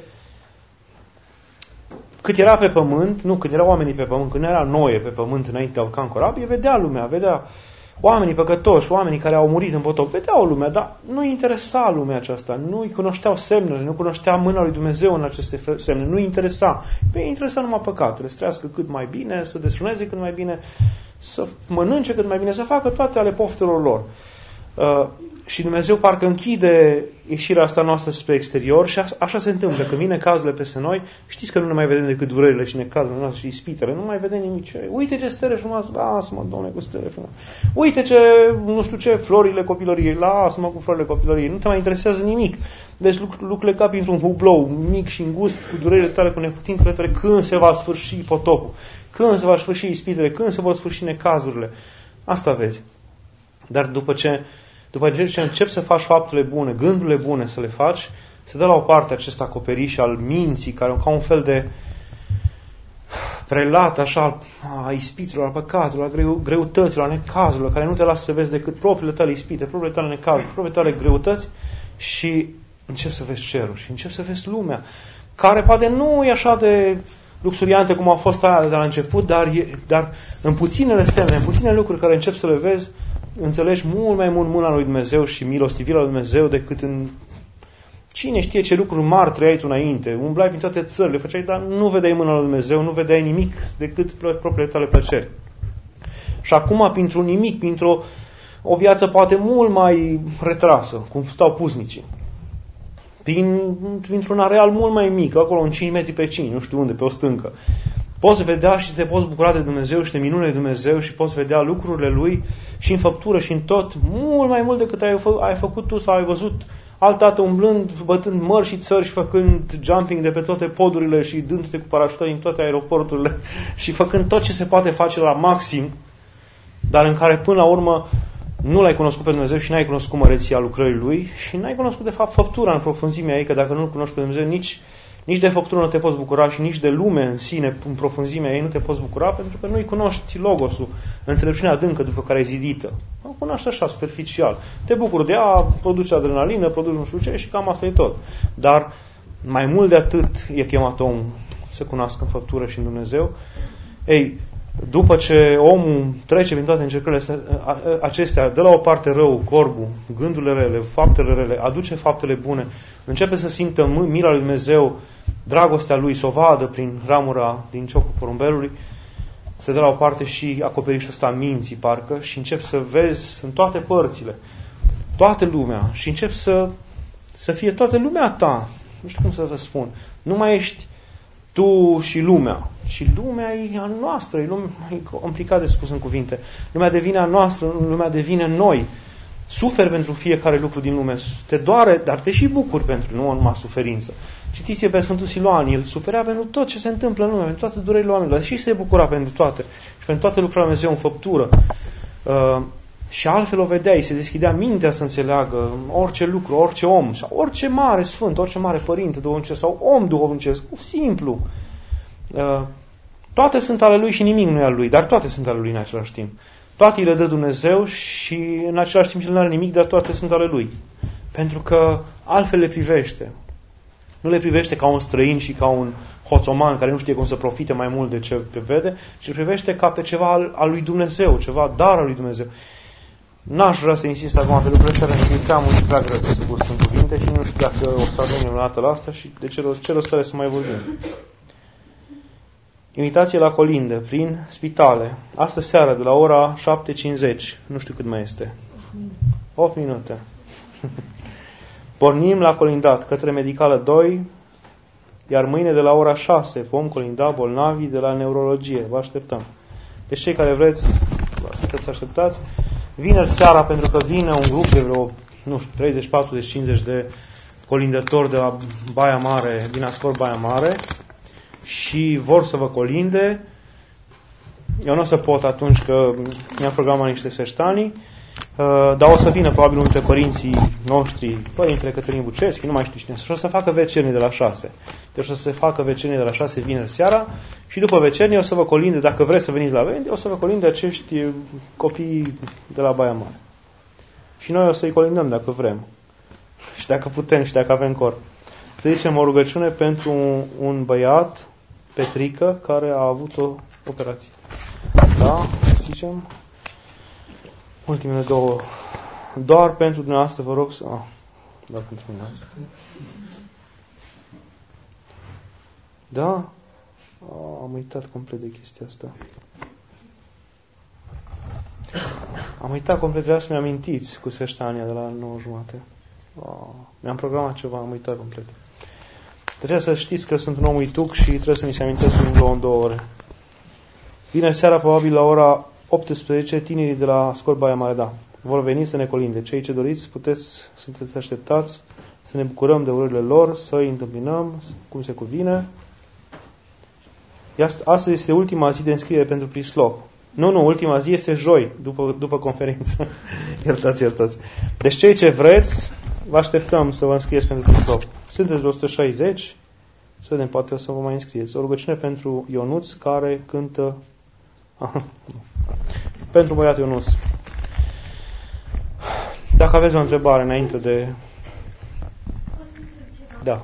cât era pe pământ, nu, când erau oamenii pe pământ, când era Noe pe pământ înainte de Can Corabie, vedea lumea, vedea oamenii păcătoși, oamenii care au murit în potop, vedeau lumea, dar nu interesa lumea aceasta, nu îi cunoșteau semnele, nu cunoștea mâna lui Dumnezeu în aceste semne, nu îi interesa. Pe ei interesa numai păcatele, să trăiască cât mai bine, să desfrâneze cât mai bine, să mănânce cât mai bine, să facă toate ale poftelor lor. Uh, și Dumnezeu parcă închide ieșirea asta noastră spre exterior și a, așa se întâmplă. Când vine cazurile peste noi, știți că nu ne mai vedem decât durerile și necazurile noastre și ispitele. Nu mai vedem nimic. Uite ce stele frumoase, lasă-mă, Doamne, cu stele frumoase. Uite ce, nu știu ce, florile copilăriei, lasă-mă cu florile copilăriei. Nu te mai interesează nimic. Vezi lucrurile ca printr-un hublou, mic și îngust, cu durerile tale, cu neputințele tale, când se va sfârși potopul, când se va sfârși ispitele, când se vor sfârși necazurile. Asta vezi. Dar după ce După ce începi să faci faptele bune, gândurile bune să le faci, se dă la o parte acest acoperiș al minții, care ca un fel de prelat așa a ispitelor, al păcatelor, a greu, greutăților, a necazurilor, care nu te lasă să vezi decât propriile tale ispite, propriile tale necazuri, propriile tale greutăți și începi să vezi cerul și începi să vezi lumea, care poate nu e așa de luxuriantă cum a fost aia de la început, dar, e, dar în puținele semne, în puținele lucruri care începi să le vezi, înțelegi mult mai mult mâna lui Dumnezeu și milostivirea lui Dumnezeu decât în cine știe ce lucruri mari trăiai tu înainte. Umblai prin toate țările, făceai, dar nu vedeai mâna lui Dumnezeu, nu vedeai nimic decât propriile tale plăceri. Și acum, printr-un nimic, printr-o o viață poate mult mai retrasă, cum stau puznicii, prin, printr-un areal mult mai mic, acolo în cinci metri pe cinci, nu știu unde, pe o stâncă, poți vedea și te poți bucura de Dumnezeu și de minunile de Dumnezeu și poți vedea lucrurile Lui și în făptură și în tot, mult mai mult decât ai, fă, ai făcut tu sau ai văzut alt tată umblând, bătând mări și țări și făcând jumping de pe toate podurile și dându-te cu parașută din toate aeroporturile și făcând tot ce se poate face la maxim, dar în care până la urmă nu l-ai cunoscut pe Dumnezeu și n-ai cunoscut măreția lucrării Lui și n-ai cunoscut de fapt făptura în profunzimea ei, că dacă nu-L cunoști pe Dumnezeu, nici Nici de făptură nu te poți bucura și nici de lume în sine, în profunzimea ei, nu te poți bucura pentru că nu-i cunoști logosul, înțelepciunea adâncă după care e zidită. O cunoști așa, superficial. Te bucuri de ea, produce adrenalină, produci nu știu ce și cam asta e tot. Dar mai mult de atât e chemat omul să cunoască în făptură și în Dumnezeu. Ei, după ce omul trece prin toate încercările acestea, de la o parte rău, corbul, gândurile rele, faptele rele, aduce faptele bune, începe să simtă mila lui Dumnezeu, dragostea Lui, să o vadă prin ramura din ciocul porumbelului, se dă la o parte și acoperișul ăsta minții, parcă, și începi să vezi în toate părțile, toată lumea, și începi să, să fie toată lumea ta. Nu știu cum să vă spun. Nu mai ești tu și lumea. Și lumea e a noastră. E, lume, e complicat de spus în cuvinte. Lumea devine a noastră, lumea devine noi. Suferi pentru fiecare lucru din lume. Te doare, dar te și bucuri pentru, nu numai suferință. Citiți-i pe Sfântul Siloan. El suferea pentru tot ce se întâmplă în lume, pentru toate durerile oamenilor, dar și se bucura pentru toate. Și pentru toate lucrurile Dumnezeu în făptură. Uh, și altfel o vedeai, se deschidea mintea să înțeleagă orice lucru, orice om, sau orice mare sfânt, orice mare părinte duhovnicesc sau om duhovnicesc, simplu. Uh, toate sunt ale lui și nimic nu e al lui, dar toate sunt ale lui în același timp. Toate îi le dă Dumnezeu și în același timp el nu are nimic, dar toate sunt ale lui. Pentru că altfel le privește. Nu le privește ca un străin și ca un hoțoman care nu știe cum să profite mai mult de ce vede, ci le privește ca pe ceva al, al lui Dumnezeu, ceva dar al lui Dumnezeu. N-aș vrea să insist acum pe lucrurile astea, pentru că e prea mult și prea greu de spus în cuvinte și nu știu dacă o să ajungem la dată la asta și de ce rost, ce rost are să mai vorbim. Invitație la colindă prin spitale. Astă seară de la ora șapte cincizeci. Nu știu cât mai este. opt minute. Pornim la colindat către Medicală doi, iar mâine de la ora șase vom colinda bolnavii de la neurologie. Vă așteptăm. Deci cei care vreți, sunteți așteptați. Vineri seara, pentru că vine un grup de vreo, nu știu, treizeci, patruzeci, cincizeci de colindători de la Baia Mare, din Ascor Baia Mare, și vor să vă colinde. Eu nu o să pot atunci că mi-am programat niște feștanii, Uh, dar o să vină probabil între părinții noștri, Părintele Cătălin Bucescu, nu mai știu cine, și o să facă vecernie de la șase. Deci o să se facă vecernie de la șase vineri seara și după vecernie o să vă colinde, dacă vreți să veniți la Vende, o să vă colinde acești copii de la Baia Mare. Și noi o să-i colindăm dacă vrem. Și dacă putem și dacă avem corp. Să zicem o rugăciune pentru un băiat, Petrică, care a avut o operație. Da? Să zicem... Ultimele două. Doar pentru dumneavoastră vă rog să... Ah, doar pentru mine. Da? Ah, am uitat complet de chestia asta. Am uitat complet, vreau să-mi amintiți cu Sfeștania de la nouă jumate. Ah, mi-am programat ceva, am uitat complet. Trebuie să știți că sunt un om uituc și trebuie să mi se amintesc în două, în două ore. Vineri seara, probabil la ora optsprezece, tinerii de la Scor Baia Mare, da, vor veni să ne colinde. Cei ce doriți, puteți, sunteți așteptați să ne bucurăm de urările lor, să îi întâmpinăm cum se cuvine. Astăzi este ultima zi de înscriere pentru Prislop. Nu, nu, ultima zi este joi, după, după conferință. iertați, iertați. Deci cei ce vreți, vă așteptăm să vă înscrieți pentru Prislop. Sunteți de o sută șaizeci, să vedem, poate o să vă mai înscrieți. O rugăciune pentru Ionuț, care cântă... Aha. Pentru băiatul Ionuț. Dacă aveți o întrebare înainte de... Da.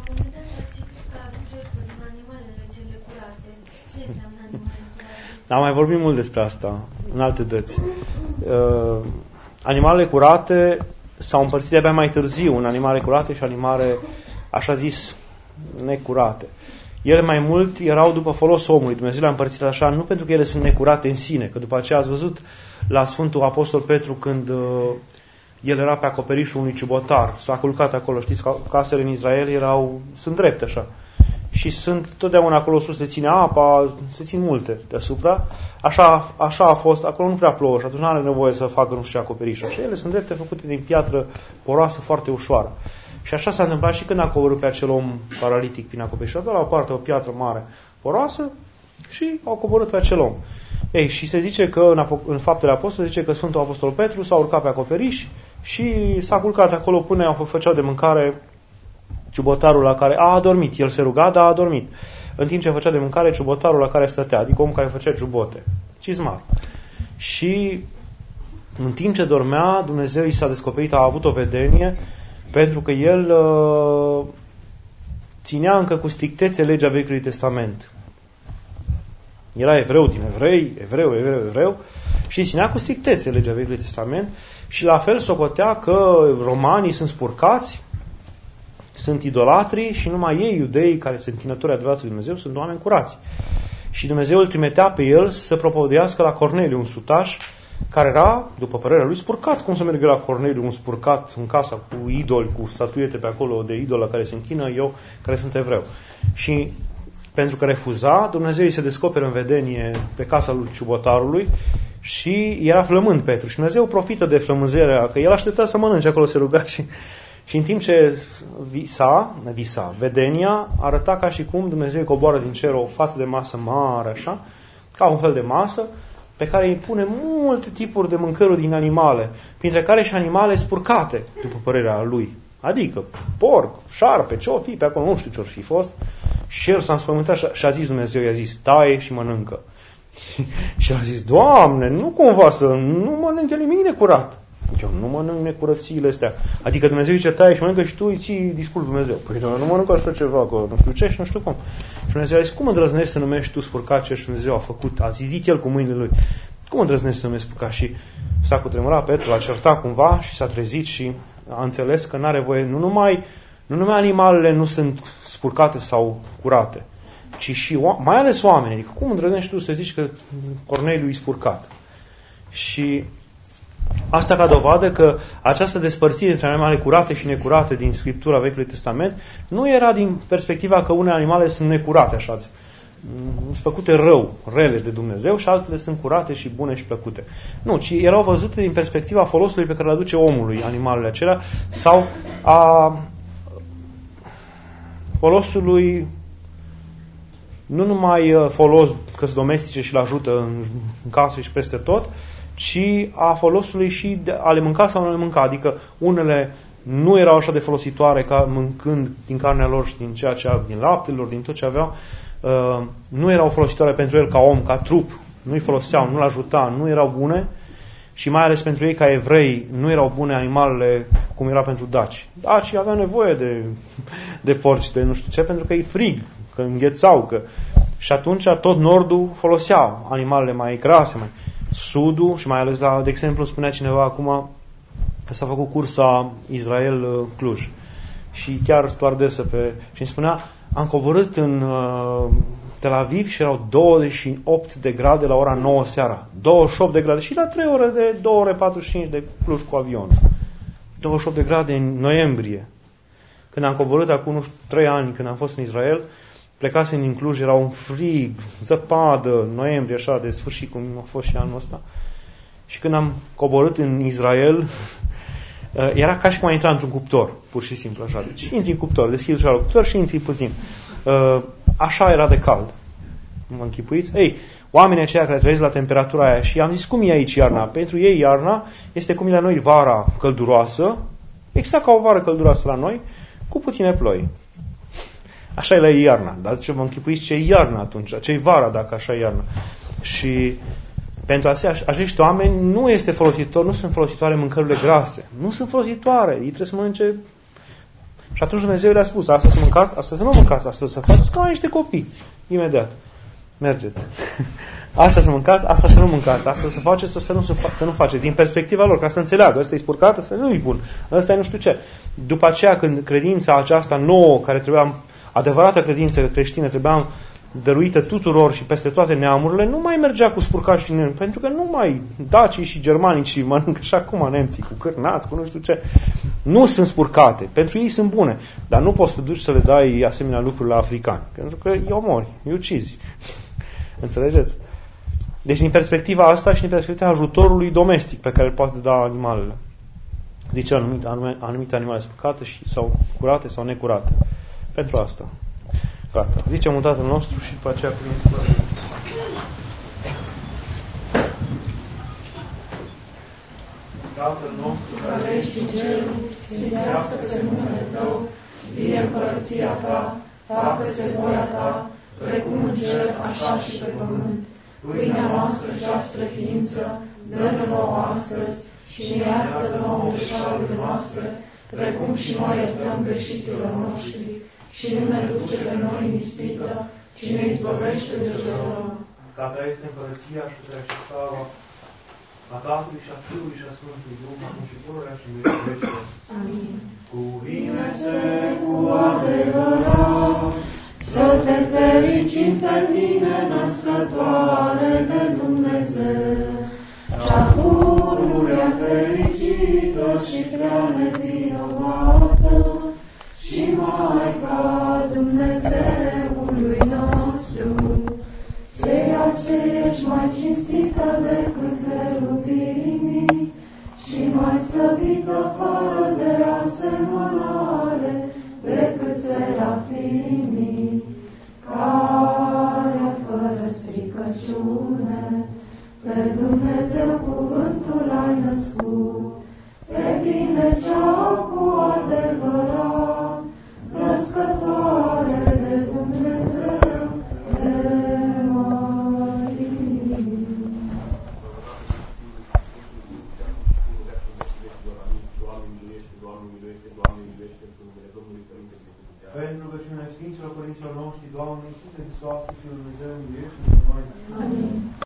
Am mai vorbit mult despre asta în alte dăți. Uh, animalele curate s-au împărțit de-abia mai târziu în animale curate și animale, așa zis, necurate. Ele mai mult erau după folosul omului. Dumnezeu le-a împărțit așa, nu pentru că ele sunt necurate în sine, că după aceea ați văzut la Sfântul Apostol Petru când uh, el era pe acoperișul unui ciubotar, s-a culcat acolo, știți, casele în Israel erau, sunt drepte așa. Și sunt totdeauna acolo sus, se ține apa, se țin multe deasupra. Așa, așa a fost, acolo nu prea plouă și atunci nu are nevoie să facă nu știu ce acoperiș. Și ele sunt drepte, făcute din piatră poroasă, foarte ușoară. Și așa s-a întâmplat și când a coborât pe acel om paralitic prin acoperiș. A dat la o parte o piatră mare, poroasă, și au coborât pe acel om. Ei, și se zice că în, în Faptele Apostolului zice că Sfântul Apostol Petru s-a urcat pe acoperiș și s-a culcat acolo până făceau de mâncare ciubotarul la care a adormit. El se ruga, dar a adormit. În timp ce făcea de mâncare ciubotarul la care stătea, adică omul care făcea ciubote, cizmar. Și în timp ce dormea, Dumnezeu i s-a descoperit, a avut o vedenie, pentru că el uh, ținea încă cu strictețe legea Vechiului Testament. Era evreu din evrei, evreu, evreu, evreu, și ținea cu strictețe legea Vechiului Testament și la fel socotea că romanii sunt spurcați, sunt idolatri și numai ei, iudeii, care sunt închinători adevărați lui Dumnezeu, sunt oameni curați. Și Dumnezeu îl trimitea pe el să propovăduiască la Corneliu, un sutaș, care era, după părerea lui, spurcat. Cum să merg la Corneliu, un spurcat în casa cu idoli, cu statuete pe acolo de idol la care se închină, eu, care sunt evreu. Și pentru că refuza, Dumnezeu îi se descoperă în vedenie pe casa lui ciubotarului și era flămând Petru. Și Dumnezeu profită de flămânzerea, că el aștepta să mănânce, acolo se ruga și... Și în timp ce visa, visa, vedenia arăta ca și cum Dumnezeu coboară din cer o față de masă mare, așa, ca un fel de masă, pe care îi pune multe tipuri de mâncăruri din animale, printre care și animale spurcate, după părerea lui. Adică porc, șarpe, ce-o fi pe acolo, nu știu ce-or fi fost. Și el s-a înspământat și a zis Dumnezeu, i-a zis, taie și mănâncă. Și a zis, Doamne, nu cumva să nu mănânce nimic necurat. Eu nu mănânc necurățiile astea. Adică Dumnezeu zice, taie și mănâncă și tu îi ții discurs Dumnezeu. Păi nu mănâncă așa ceva, că nu știu ce și nu știu cum. Și Dumnezeu a zis, cum îndrăznești să numești tu spurcat ce și Dumnezeu a făcut? A zidit el cu mâinile lui. Cum îndrăznești să numești spurcat? Și s-a cutremurat Petru, a certat cumva și s-a trezit și a înțeles că n-are voie, nu numai, nu numai animalele nu sunt spurcate sau curate, ci și mai ales oamenii. Adică cum îndrăznești tu să zici că Corneliu e spurcat? Și asta ca dovadă că această despărțire între animale curate și necurate din Scriptura Vechiului Testament nu era din perspectiva că unele animale sunt necurate, așa, sunt făcute rău, rele de Dumnezeu și altele sunt curate și bune și plăcute. Nu, ci erau văzute din perspectiva folosului pe care îl aduce omului animalele acelea sau a folosului, nu numai folos că se domestice și îl ajută în casă și peste tot, ci a folosului și de a le mânca sau nu le mânca. Adică unele nu erau așa de folositoare ca mâncând din carnea lor și din ceea ce aveau, din laptele lor, din tot ce aveau, uh, nu erau folositoare pentru el ca om, ca trup, nu-i foloseau, nu-l ajuta, nu erau bune și mai ales pentru ei ca evrei nu erau bune animalele cum era pentru daci. Dacii aveau nevoie de, de porci, de nu știu ce, pentru că e frig, că înghețau, că... și atunci tot nordul folosea animalele mai grase, mai sudul și mai ales, la, de exemplu, spunea cineva acum, s-a făcut cursa Israel-Cluj și chiar stewardesă pe... și îmi spunea, am coborât în uh, Tel Aviv și erau douăzeci și opt de grade la ora nouă seara. douăzeci și opt de grade și la trei ore de două ore patruzeci și cinci de Cluj cu avionul. douăzeci și opt de grade în noiembrie. Când am coborât acum, nu știu, trei ani, când am fost în Israel, plecasem din Cluj, era un frig, zăpadă, noiembrie, așa, de sfârșit, cum a fost și anul ăsta. Și când am coborât în Israel, era ca și cum am intrat într-un cuptor, pur și simplu, așa. Deci intri în cuptor, deschizi ușa la cuptor și intri puțin. Așa era de cald. Mă închipuiți? Ei, oamenii aceia care trăiesc la temperatura aia și am zis, cum e aici iarna? Pentru ei iarna este cum e la noi vara călduroasă, exact ca o vară călduroasă la noi, cu puține ploi. Așa e la ei iarna. Dar zice, mă închipuiți ce e iarna atunci, ce e vara dacă așa e iarna. Și pentru acești oameni nu este folositor, nu sunt folositoare mâncărurile grase. Nu sunt folositoare. Ei trebuie să mănânce. Și atunci Dumnezeu le-a spus, asta să mâncați, asta să nu mâncați, asta să faceți ca niște copii. Imediat. Mergeți. Asta să mâncați, asta să nu mâncați, asta să faceți, asta să nu, să nu faceți. Din perspectiva lor, ca să înțeleagă, ăsta e spurcat, ăsta nu e bun, ăsta e nu știu ce. După aceea, când credința aceasta nouă, care trebuia, adevărată credință creștină, trebuia dăruită tuturor și peste toate neamurile, nu mai mergea cu spurcați și nemți, pentru că nu mai dacii și germanicii mănâncă și acum nemții, cu cârnați, cu nu știu ce. Nu sunt spurcate, pentru ei sunt bune, dar nu poți să duci să le dai asemenea lucruri la africani, pentru că îi omori, îi ucizi. Înțelegeți? Deci din perspectiva asta și din perspectiva ajutorului domestic pe care îl poate da animalele. Zice anumite, anumite animale spurcate și, sau curate sau necurate. Pentru asta. Gata. Zicem un Tatăl nostru și după aceea cuvântul. Tatăl nostru care ești în cerul, sfințească-se numele Tău, vie împărăția Ta, facă-se voia Ta, precum în cer, așa și pe pământ. Pâinea noastră cea spre ființă, dă-ne nouă astăzi și ne iartă nouă greșelile noastre, precum și noi iertăm greșiților noștri. Și nu ne duce pe noi în ispită, ci ne izbăvește de rău. Ca Ta este împărăția și puterea și slava a Tatălui și a Fiului și a Sfântului Duh, acum și pururea și în veci. Amin. Cuvine-se cu adevărat, să te fericim pe tine, născătoare de Dumnezeu, cea pururea fericită și prea nevinovată, și Maica Dumnezeului nostru, ceea ce ești mai cinstită decât heruvimii și mai slăvită fără de asemănare decât serafimii, care fără stricăciune pe Dumnezeu cuvântul ai născut, pe tine cea cu adevărat, născătoare de Dumnezeu, de Marie. Pentru rugăciunea Sfinților Părinților noștri, Doamne, Iisuse Hristoase, Fiul Lui Dumnezeu, miluiește-ne noi. Amin.